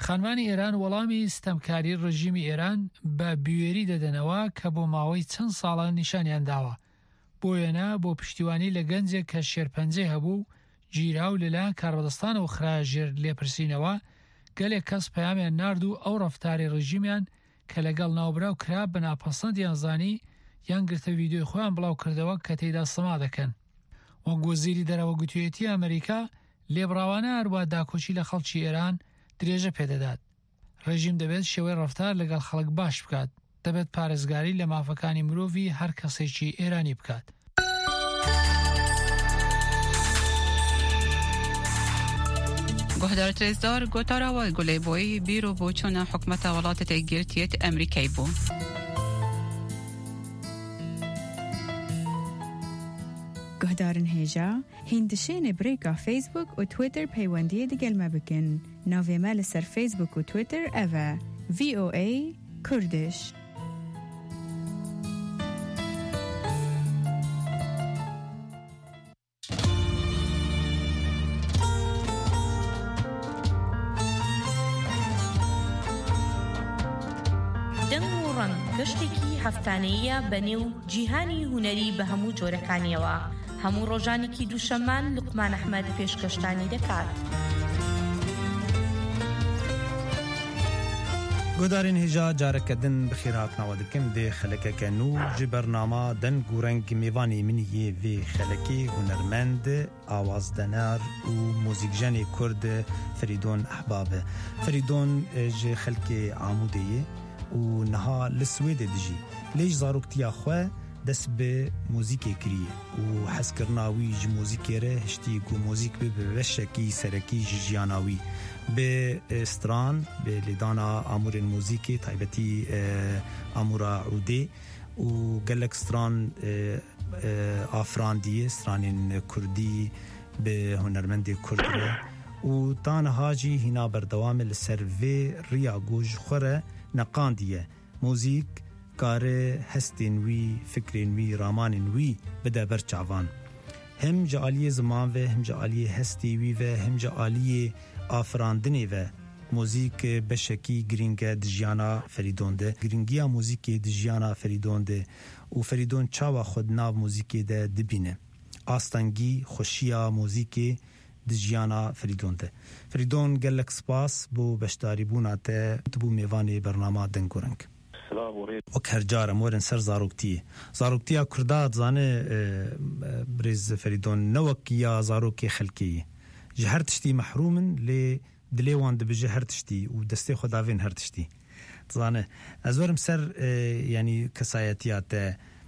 خانمانی ئێران وەڵامی ستەمکاری ڕژیمی ئێران بە بیوێری دەدەنەوە کە بۆ ماوەی چەند ساڵە نیشانیان داوە. بۆ وێنە بۆ پشتیوانی لە گەنجێک کە شێرپەنجەی هەبوو گیراو لەلایەن کاربەدەستان و خراژێر لێپرسینەوە گەلێک کەس پەیامیان نارد و ئەو ڕەفتاری ڕژیمیان کە لەگەڵ ناوبراو کرا بە ناپەسەندیان زانی یان گرتە ڤیدیۆی خۆیان بڵاو کردەوە کە تێیدا سەما دەکەن. وەک وەزیری دەرەوە گوتوویەتی ئەمریکا لێبڕاوانە هەروە داکۆچی لە خەڵکی ئێران درێژە پێدەدات. ڕێژیم دەبێت شێوەی ڕەفتار لەگەڵ خەڵک باش بکات، دەبێت پارێزگاری لە مافەکانی مرۆڤی هەر کەسێکی ئێرانی بکات.
گۆهدار ترێزدار گۆتاراوە گولەیبۆی بیرۆ بۆ چۆنە حکومەتە وڵاتە تێگرتیێت ئەمریکای بوو.
گۆهدارن هێژا هیندشێنێ برێکا فیسبوک و تویتر پەیوەندیە دیگەلمە بکەن. ناوێمە لەسەر فیسبوک و تویتر ئەڤە ڤی ئۆ ئەی کوردش.
گەشتێکی هەفتانەیە بەنێو جیهانی هونەری بە هەموو جۆرەکانیەوە. هەموو ڕۆژانێکی دووشەمان لوقمان ئەحمەد پێشکەشتانی دەکات.
گۆدارین هێژا جارەکەدن بخێرهاتنەوە دکم دێ خەلەکەکە نو ji بەرنامە دەنگ و ڕەنگ میوانی منیە vê خەلەکێ هونەرمەند ئاوازدەنار و موزیکژەنێ کورد فریدۆن ئەحبابە. فریدۆن ji خەلکێ عامودەیە و نها لسوێدە دژی لێژ زاروکتیا خوێ دەست بە موزیکێ کریە و حەزکردناوی ji موزیکێرە هشتی و موزیک بێ بە بەشێکی سەرەکی ji ژیاناوی بێ ستران بێ لێدانا ئامورên موزیکێ تایبەتی ئامورا عودێ و gelek stran ئافراندیە stranên کوردی بێ هونەرمەندێ کوردرە و تانەها jî hîna berdewamê li ser vê riya goj xwe re neqandiye موزیک کاره هستین وی فکرین وی راmanên wî bide ber çavan. Hem ji aliyê ziman ve hem ji aliyê hestî wî ve hem ji aliyê afirandinê ve موزیک beşekî giring e di jiyana Ferîdon de. Giringiya muzîkê di jiyana Ferîdon de û Ferîdon çawa xwe di nav muzîkê de dibîne. Astengî xweşiya muzîkê di jiyana Ferîdon de. Ferîdon gelek spas bû beşdarîbûna te bû mêvanê bernama deng û reng. وەک هەر جارە مۆرن سەر زارۆکتیە زارۆکتیا کوردا دزانێ برێز فەریدۆن نەوەک یا زارۆکێ خەلکیە ji her tiştî mehrumin lê dilê wan dibije her tiştî û destê xwe davên her tiştî dizane ez werim ser yanî kesayetiya te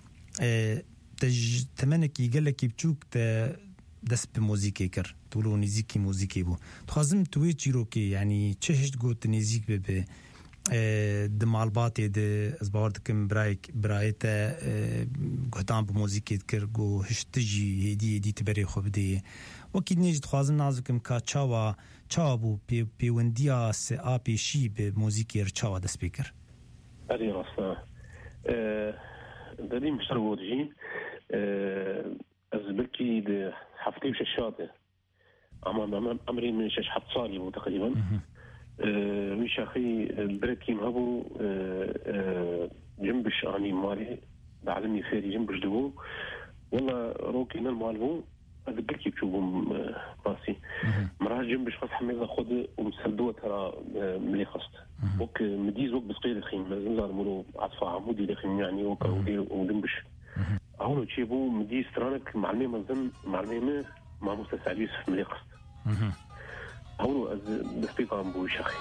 te ji temenekî gelekî biçûk te dest bi muzîkê kir tu li nêzîkî muzîkê bû dixwazim tu wê çîrokê yanî çi hişt got nêzîk bibe di malbatê de ez bawer dikim birayê te guhdan bi muzîkê dikir got hişt jî hêdî hêdî ti berê xwe bidêye wekî dinê jî dixwazim nas bikim ka çawa çawa bû pêwendiya se a pêşî bi muzîkê re çawa dest pê kir.
Erê rasta derî mişter got jî ez belkî di heftê û şeşat e ama emerê min şeş heft salî bû teqrîban وی شاخی برکیم هبو جنبش آنی مالی بعلمی فێری جنبش دبو والله روکی نل مال بو از برکی بچوبم راسي مراه جنبش خاص حميزة خود ومسدوه ترى ملي خاصت وك مديز وك بسقير خيم زنزار مولو عطفة عمودي لخيم يعني وك ودنبش هونو تشيبو مديز ترانك معلمي مزن معلمي ما مستسعد يوسف ملي خاصت هونو از دستيقام بو شاخي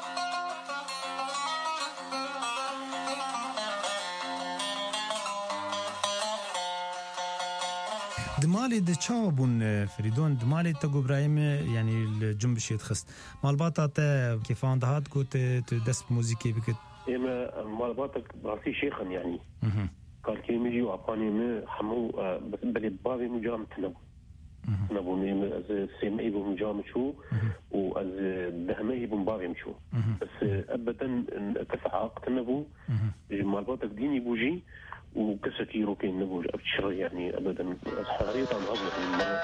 دمالي د چاو بون فريدون دمالي تگو ابراهيم يعني الجنبش يتخست مالباتا تا كيفان دهات قلت دست موسيقى بكت
اما مالباتك راسي شيخا يعني قال كي ميجي وعطاني ما حمو بس بلي بابي مجام تنبو تنبو از سيمي بو مجام شو واز دهمي بو بابي مشو بس ابدا كفعاق تنبو مالباتك ديني بوجي وكسكي روكين نبوج أبشر يعني أبدا أصحاري طعم أغلق من المرة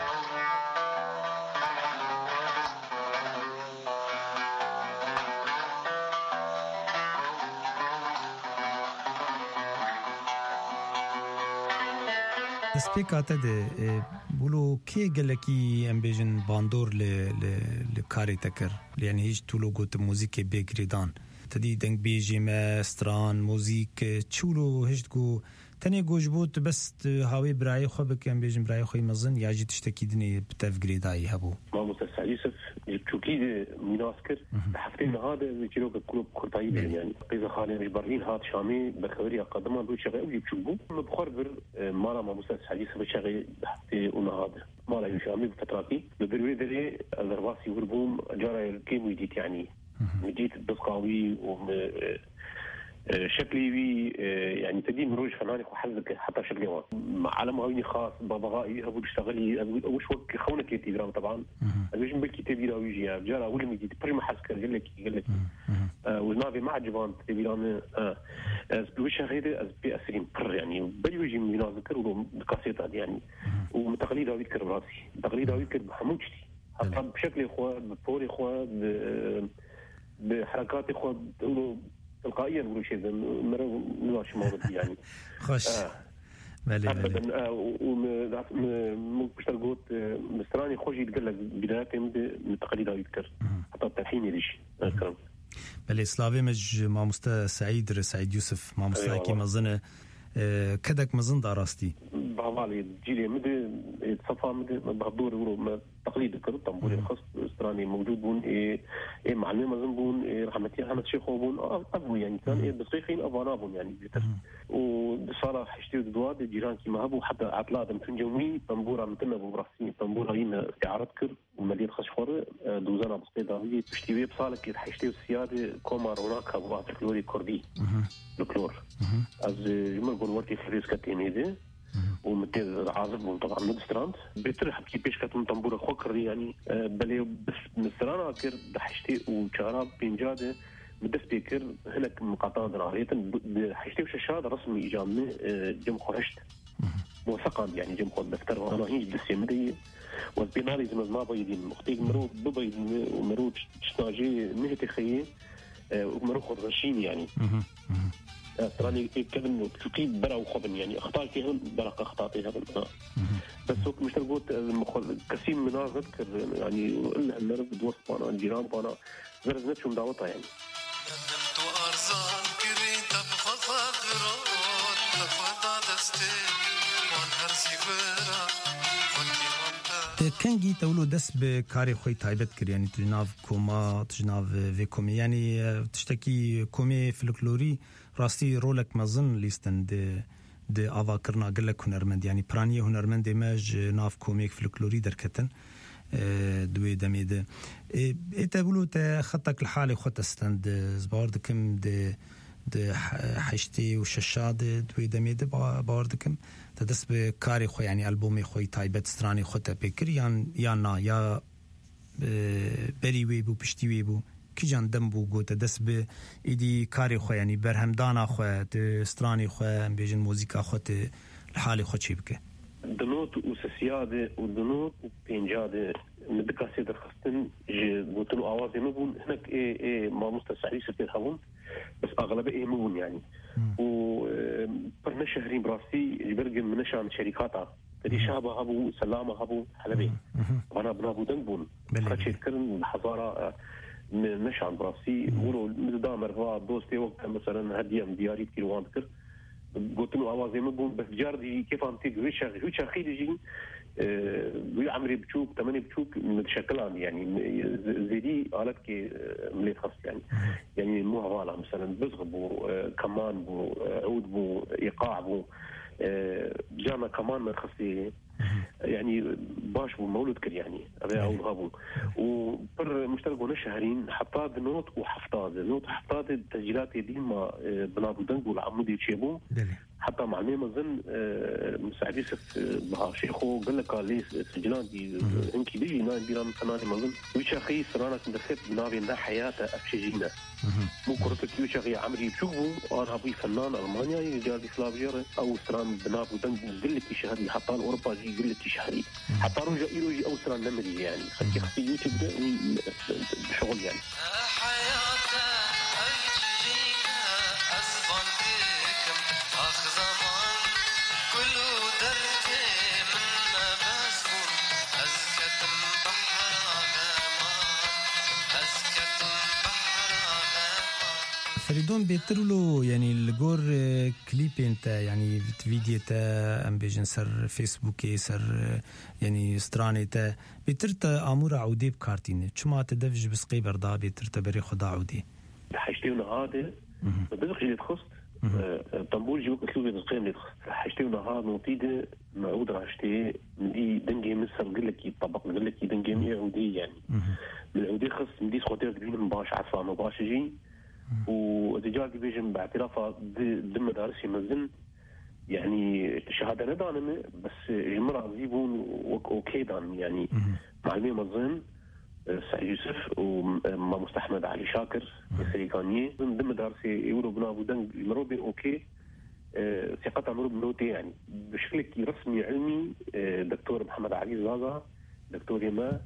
سپیکاته ده بولو کی گلکی ام بیژن باندور ل ل کاری تکر یعنی هیچ طولو گوت موزیک بگریدان تدی دنگ بیجی ما استران موزیک چولو هیچ گو تاني جوج بوت بس هاوي براي خو بكم بيجن براي خو مزن ياجي تشتكي دني بتفقري داي هبو
ما مستسع يوسف جبتوكي مناسكر حفتين هذا يجيرو بكلوب كرتاي يعني قيزة خالي مش برين هاد شامي بخوري قدما بو شغي ويجيبو مبخور بر مالا ما مستسع يوسف شغي حفتي ونا هذا مالا يشامي بفتراتي ببروي دري الرباسي وربوم جاري كيمو يديت يعني مجيت بسقاوي و شكلي بي يعني تدين مروج فناني وحزك حتى شكلي هو عالم هاويني خاص بابغائي ابو بيشتغلي ابو وش خونك كتير طبعا ابيش بالكتاب يراويجي جارا ولا ميدي بريم حسكر قال لك قال لك ونافي مع جبان تبيران اه وش غير از بي اسرين بر يعني بل يجي من ذكر ولو قصيده يعني ومتقليد هاوي ذكر راسي تقليد هاوي ذكر حموجتي حتى بشكل اخوه بفوري اخوه بحركات اخوه تلقائيا نقول شيء مرة نواش موضوع يعني
خوش
مالي ابدا مو بشترقوت مستراني خوش يتقال لك بداية من تقاليد يذكر حتى التلحين يديش الكلام
بلي سلافي مج ما مستا سعيد سعيد يوسف ما مستا كي مظنه كدك مظن دراستي
بعضالي جيلي مدي تصفى مدي بهدور يقولوا تقليد كرو طنبوري خاص استراني موجود بون ايه ايه معلمه مازن بون ايه رحمتي احمد شيخ بون ابو يعني كان ايه دقيقين ابانا بون يعني وصار حشتي دواد جيران كيما هبو حتى عطلات من جومي طنبوره متنا ابو راسي طنبوره هنا استعاره كر ومدينه خشفور دوزانا بسيطه هي تشتي بصالك حشتي السياده كومار هناك ابو فلوري كردي الكلور از يمر قول ورتي فريس كاتينيدي ومتى عازب طبعا مدستراند بيترح كي بيش كتم طنبوره خوكر يعني بلي بس مسترانا كر دحشتي وشراب بنجاده مدفتكر هناك مقاطعه دراريه حشتي وششاد رسمي اجامني جم خرجت موثقا يعني جم خد دفتر وانا هيج دسيمدي وبينالي زي ما بيدين اختي مرو ببيد ومرو تشناجي مهتي خيي ومرو خرشين يعني تراني كلمة تقيد برا وخبن يعني أخطاء كهن برا أخطاء هذا بس هو مش تقول كثير من الناس أذكر يعني إلا النرد دوست بانا الجيران بانا غير نتشوم دعوتها يعني
كنجي تولو دس بكاري خوي تايبت كر يعني تجناف كوما تجناف في كومي يعني تشتكي كومي فلكلوري راستي رولك مزن ليستن دي دي آوا كرنا قلك هنرمند يعني برانية هنرمند ماج ناف كوميك فلكلوري دركتن دوي دمي دي ايتا بلو تا خطك الحالي خط استند زباردكم دي دي حشتي وششاد دوي دمي دي باردكم تدس بكاري خو يعني ألبومي خوي تايبت ستراني خوتا بكر يان يانا يا بري ويبو بشتي ويبو كي جان دمبو قوتا دس بإيدي كاري خو يعني برهم دانا خو ستراني خو بيجن موزيكا خو الحالي خو تشيبك
دنوت وسسيادة ودنوت وبينجادة ندكا سيدر خستن قوتلو آوازي مبون هناك ايه ايه ما مستسعري ستير هون بس أغلبه ايه مبون يعني وبرنا شهرين براسي جبرقم منشان شركاتها تدي شابه هبو سلامة هبو حلبي وانا بنابو دنبون خدشي كرن حضارة نشان براسي ولو مزدا مرفا دوستي وقت مثلا هدية من دياري كيلوان ذكر قلت له اوازي مبون بس جاردي كيف انتي ويش ويش اخيل يجي وي عمري بتشوك ثمانية بتشوك متشكلان يعني زيدي آلات كي مليت خاص يعني يعني مو هوالا مثلا بزغبو كمان بو عود بو ايقاع بو جانا كمان من خاصي يعني باش بو مولود كر يعني ابي اقول هابو وبر مشتركوا شهرين حطاد نوت وحفطاد نوت حفطاد التسجيلات ديما بنابو دنق والعمودي يشيبو حتى مع ميما ظن مساعدي سف بها شيخو قال لك لي سجلان دي انكي بيجي ناين بيرام ثاني ما ظن ويش اخي سرانا كندخت بنابي نا حياته ابشجينا مو كرتك ويش اخي عمري بشوفو انا ابي فنان المانيا يجي سلافجر او سران بنابو دنق قال لك شهري حتى اوروبا جي قال لك شهري حتى رجع يجي او سران نمري يعني خلي خفي يوتيوب شغل يعني
آخ زمان كله درته
فريدون بيترلو يعني الجور كليب انت يعني فيديو تا ام بيجن سر فيسبوك سر يعني ستراني تا بيترت امور عودي بكارتين شما تدفج بسقي بردا بيترت بري خدا عودي
حاجتينا هذا بدك اللي تخص طنبول جيوك اسلوبي القيم اللي تخص حاجتينا هذا نوتيده معود راشتي دي دنجي مصر قال لك يطبق قال لك دنجي عودي يعني من العودي خص مدي سخوتير كبير مباش عصا مباش جي ودجاج بيجن باعترافه ضمن مدارس يمزن يعني الشهاده ندانمه بس جمرة زيبون وكيدان يعني معلمي مزن سعيد يوسف وما مستحمد علي شاكر السريكانيه ضمن مدارس يقولوا بنا بودن مروبين اوكي ثقتها مروب نوتي يعني بشكل رسمي علمي دكتور محمد علي زازا دكتور يما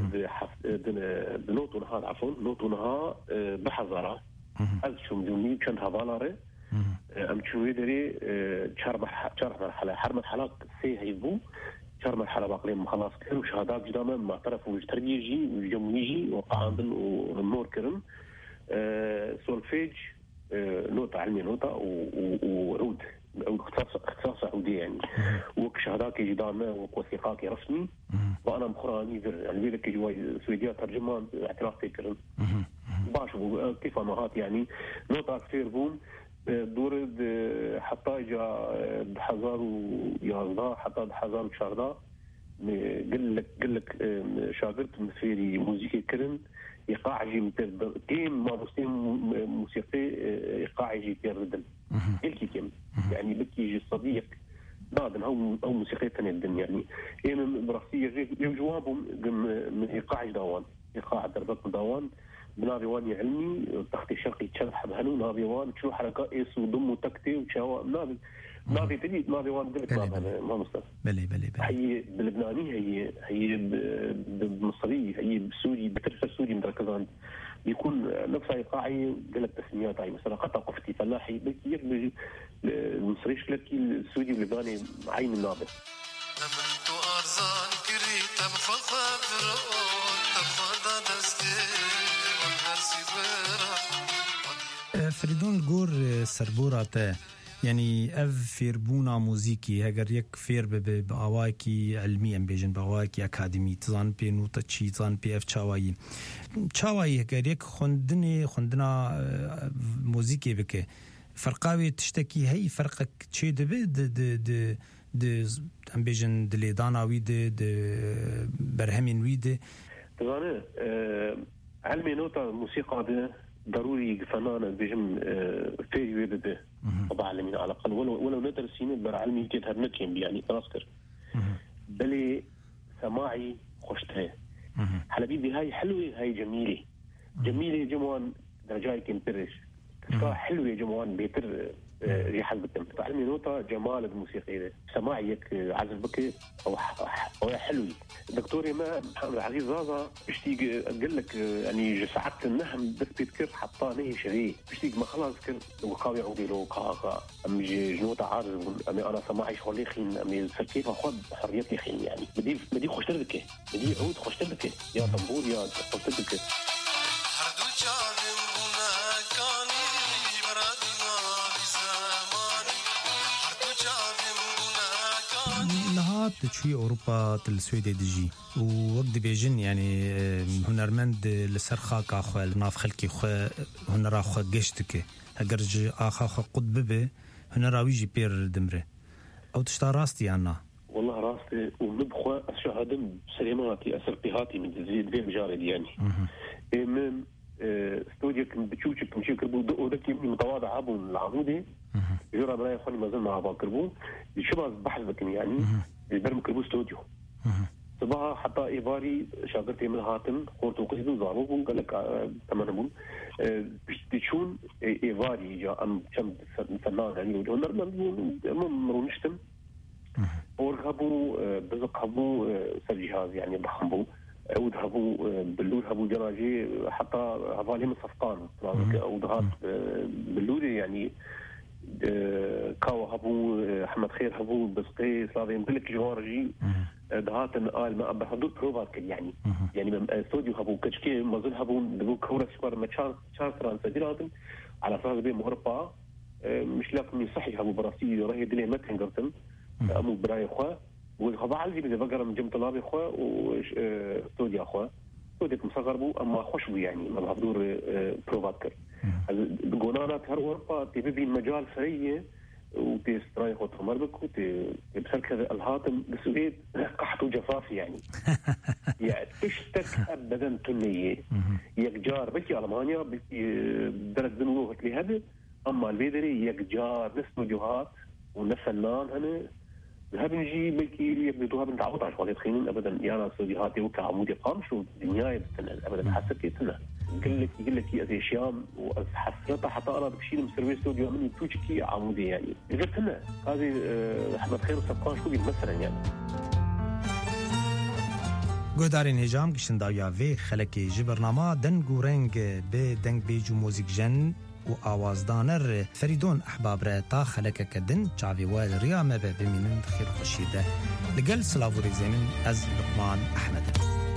بنوتو نها عفوا نوتو نها بحضاره از شو مدوني كان هذالاره ام شو يدري شرح شرح مرحله حرب مرحله سي هيبو شرح مرحله باقي خلاص كانوا شهادات قدامه ما اعترفوا تربيجي وجميجي وقاعدن ونور كرم سولفيج نوتة علمي نوتة وعود اختصاص اختصاص عودي يعني وك شهادات قدامه ووثيقات رسمي وانا مخراني يعني بيدك جواي سويديا ترجمان اعتراف كرم باش كيف مهات يعني نوتة كثير بون دورد حتى جاء بحزار ويازدا حتى بحزار وشاردا قال لك قال لك شاغرت مثيري موسيقي كرن ايقاع جي كيم ما بستين موسيقي ايقاع جي بيردن الكي كيم يعني بكي جي صديق بعد او او موسيقى ثانيه الدنيا يعني ايه من براسيه جوابهم من ايقاع دوان ايقاع دربك دوان بنابيوان علمي تختي شرقي تشرح بهنو نابيوان شو حركات ايس وضم وتكتي وشوا نابي نابي تجي نابيوان قلت ما مصطفى
بلي بلي بلي
هي بلبناني هي هي بمصري هي بسوري بترفع سوري مركزان بيكون نفس ايقاعي قلت تسميات هاي مثلا قطع قفتي فلاحي بكي المصري شكلك السوري واللبناني عين النابي
فريدون جور سربورات يعني اف فيربونا موزيكي هاگر یک فير به باواکی علمی ام بیجن باواکی اکادمی تزان پی نوتا چی تزان پی اف چاوایی چاوایی هاگر یک خوندنی خوندنا موزیکی بکه فرقاوی تشتکی هی فرقك چی دبه د د د د ام بیجن دلی داناوی د د برهمین وی د
تزانه علمی نوتا موسیقى ده ضروري فنان بيجم في ويبده طبعا علمين على الاقل ولو ولو ندرسين بر علمي كده هنكين يعني تذكر بلي سماعي خوشته حلبيبي هاي حلوه هاي جميله جميله جموان درجاي كنترش حلوه يا جموان بيتر ريحه بتم تعلمي نوتة جمال الموسيقى ده سماعيك عزفك او او حلوي دكتوري ما محمد عزيز زازا بشتيق قال لك يعني ساعات النهم بس بيذكر حطاني شري بشتيق ما خلاص ذكر وقاوي عودي له كاكا ام جنوتة عارض امي انا سماعي شغلي خين امي كيف اخذ حريتي خين يعني بدي بدي خوش تربكه بدي عود خوش تربكه يا طنبور يا خوش تربكه
نهات تشوي أوروبا تلسويد دجي ووقت بيجن يعني هنرمند لسرخا كاخو ناف خلكي خو هنرا خو قشتك هجرج آخا خو قد ببه هنرا ويجي بير دمره أو تشتا راستي أنا
والله راستي ونبخوا أشهد سليماتي أسرقيهاتي من تزيد بين مجارد يعني من استوديو كم بتشوفي كم شيء كربو دو ده كم متواضع أبو العمودي يجرى براي خوني ما زال مع أبو كربو يشبه بحث بكم يعني يبرم كربو استوديو صباح حتى إيباري شاغرتي من هاتن قرطو قصدو زارو قال لك تمام بون بتشون إيباري جا أم كم فنان يعني ونر من مرونشتم أورهبو بزقهبو سجهاز يعني بخمبو عود هبو بلود هبو جراجي حتى هفالي من صفقان عود هات بلودي يعني كاو هبو احمد خير هبو بسقي صافي ملك جوارجي دهات آل ما بحضور بروفات كل يعني يعني من استوديو هبو كشكي ما زل هبون دبو كورة شبار ما شان شان تران سجلاتن على أساس بين مهربا مش لكم يصحي هبو براسي راه يدلي ما تنقرتم أمو براي خوا والخبا عالجي بدي بقرا من جم طلابي خوا واستوديو خوا استوديو مصغر بو أما خوش بو يعني ما بحضور بروفات كل الجونانات هر أوروبا تبي بين مجال فريه وتستراي خط مربك وتبسلك الهاتم بالسويد قحط وجفاف يعني يعني اشتك ابدا تنيه يكجار بكي المانيا بكي درد بنوه لهذا اما البيدري يكجار نستوديوهات ونفنان هنا ذهب نجي بكي يبدوها بنتعوض على شغلات خينين ابدا يعني استوديوهاتي وكعمودي قامش والدنيا ابدا حسيت سنه قال لك يقول لك يا زي شيام وحسرتها حتى انا بشيل مسروي استوديو مني توجكي عمودي يعني قلت لنا هذه احمد خير سبقان شو مثلا يعني
گهدارین هجام گشتندایا وی خلکی جبرنامه دن گورنگ به دنگ بیجو موزیک جن و آوازدانر فریدون احباب را تا خلک کدن چاوی وال ریا مبه بمینن خیر خوشیده لگل سلاوری زمین از لقمان احمد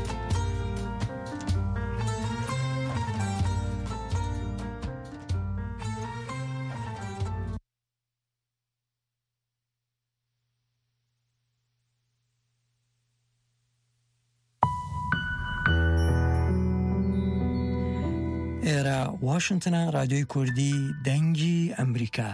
ئێرە واشنگتنە رادیۆی کوردی دەنگی ئەمریکا.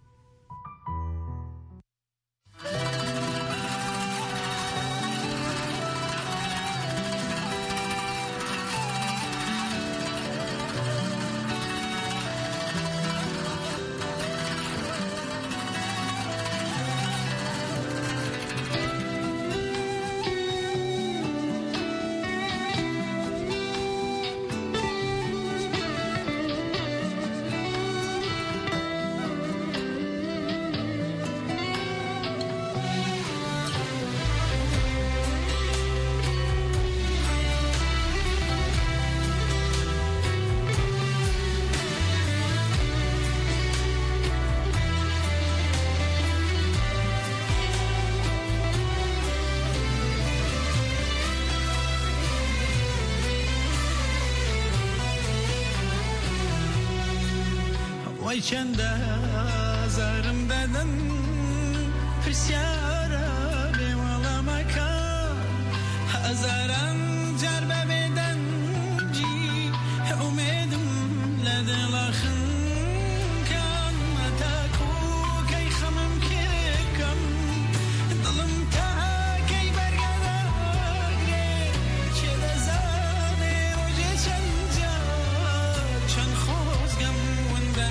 وای چنده زارم بدن پرسیاره به والا مکان هزاران جربه بدن جی امیدم لدل آخن کن متاکو کی خمم که کم دلم تا کی برگرداره چه دزانه روزه چند جا چند خوزگم ونده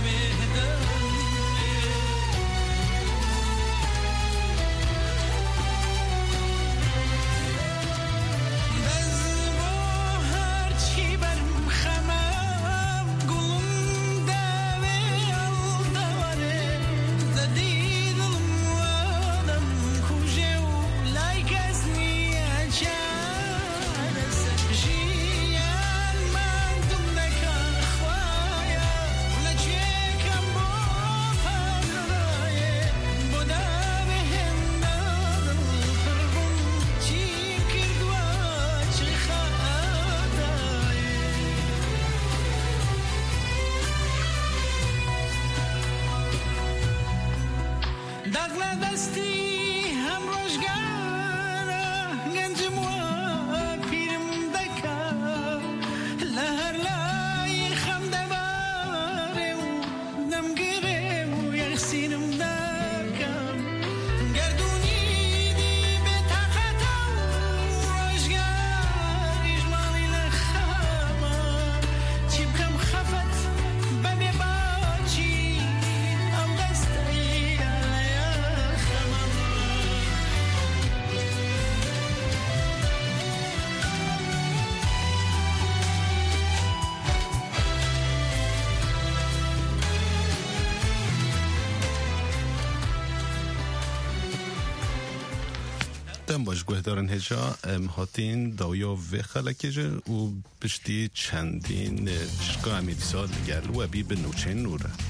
دم باش گهدارن هجا ام هاتین داویا و خلکه و بشتی چندین شقا امیدی سال گل و بی بنوچین نوره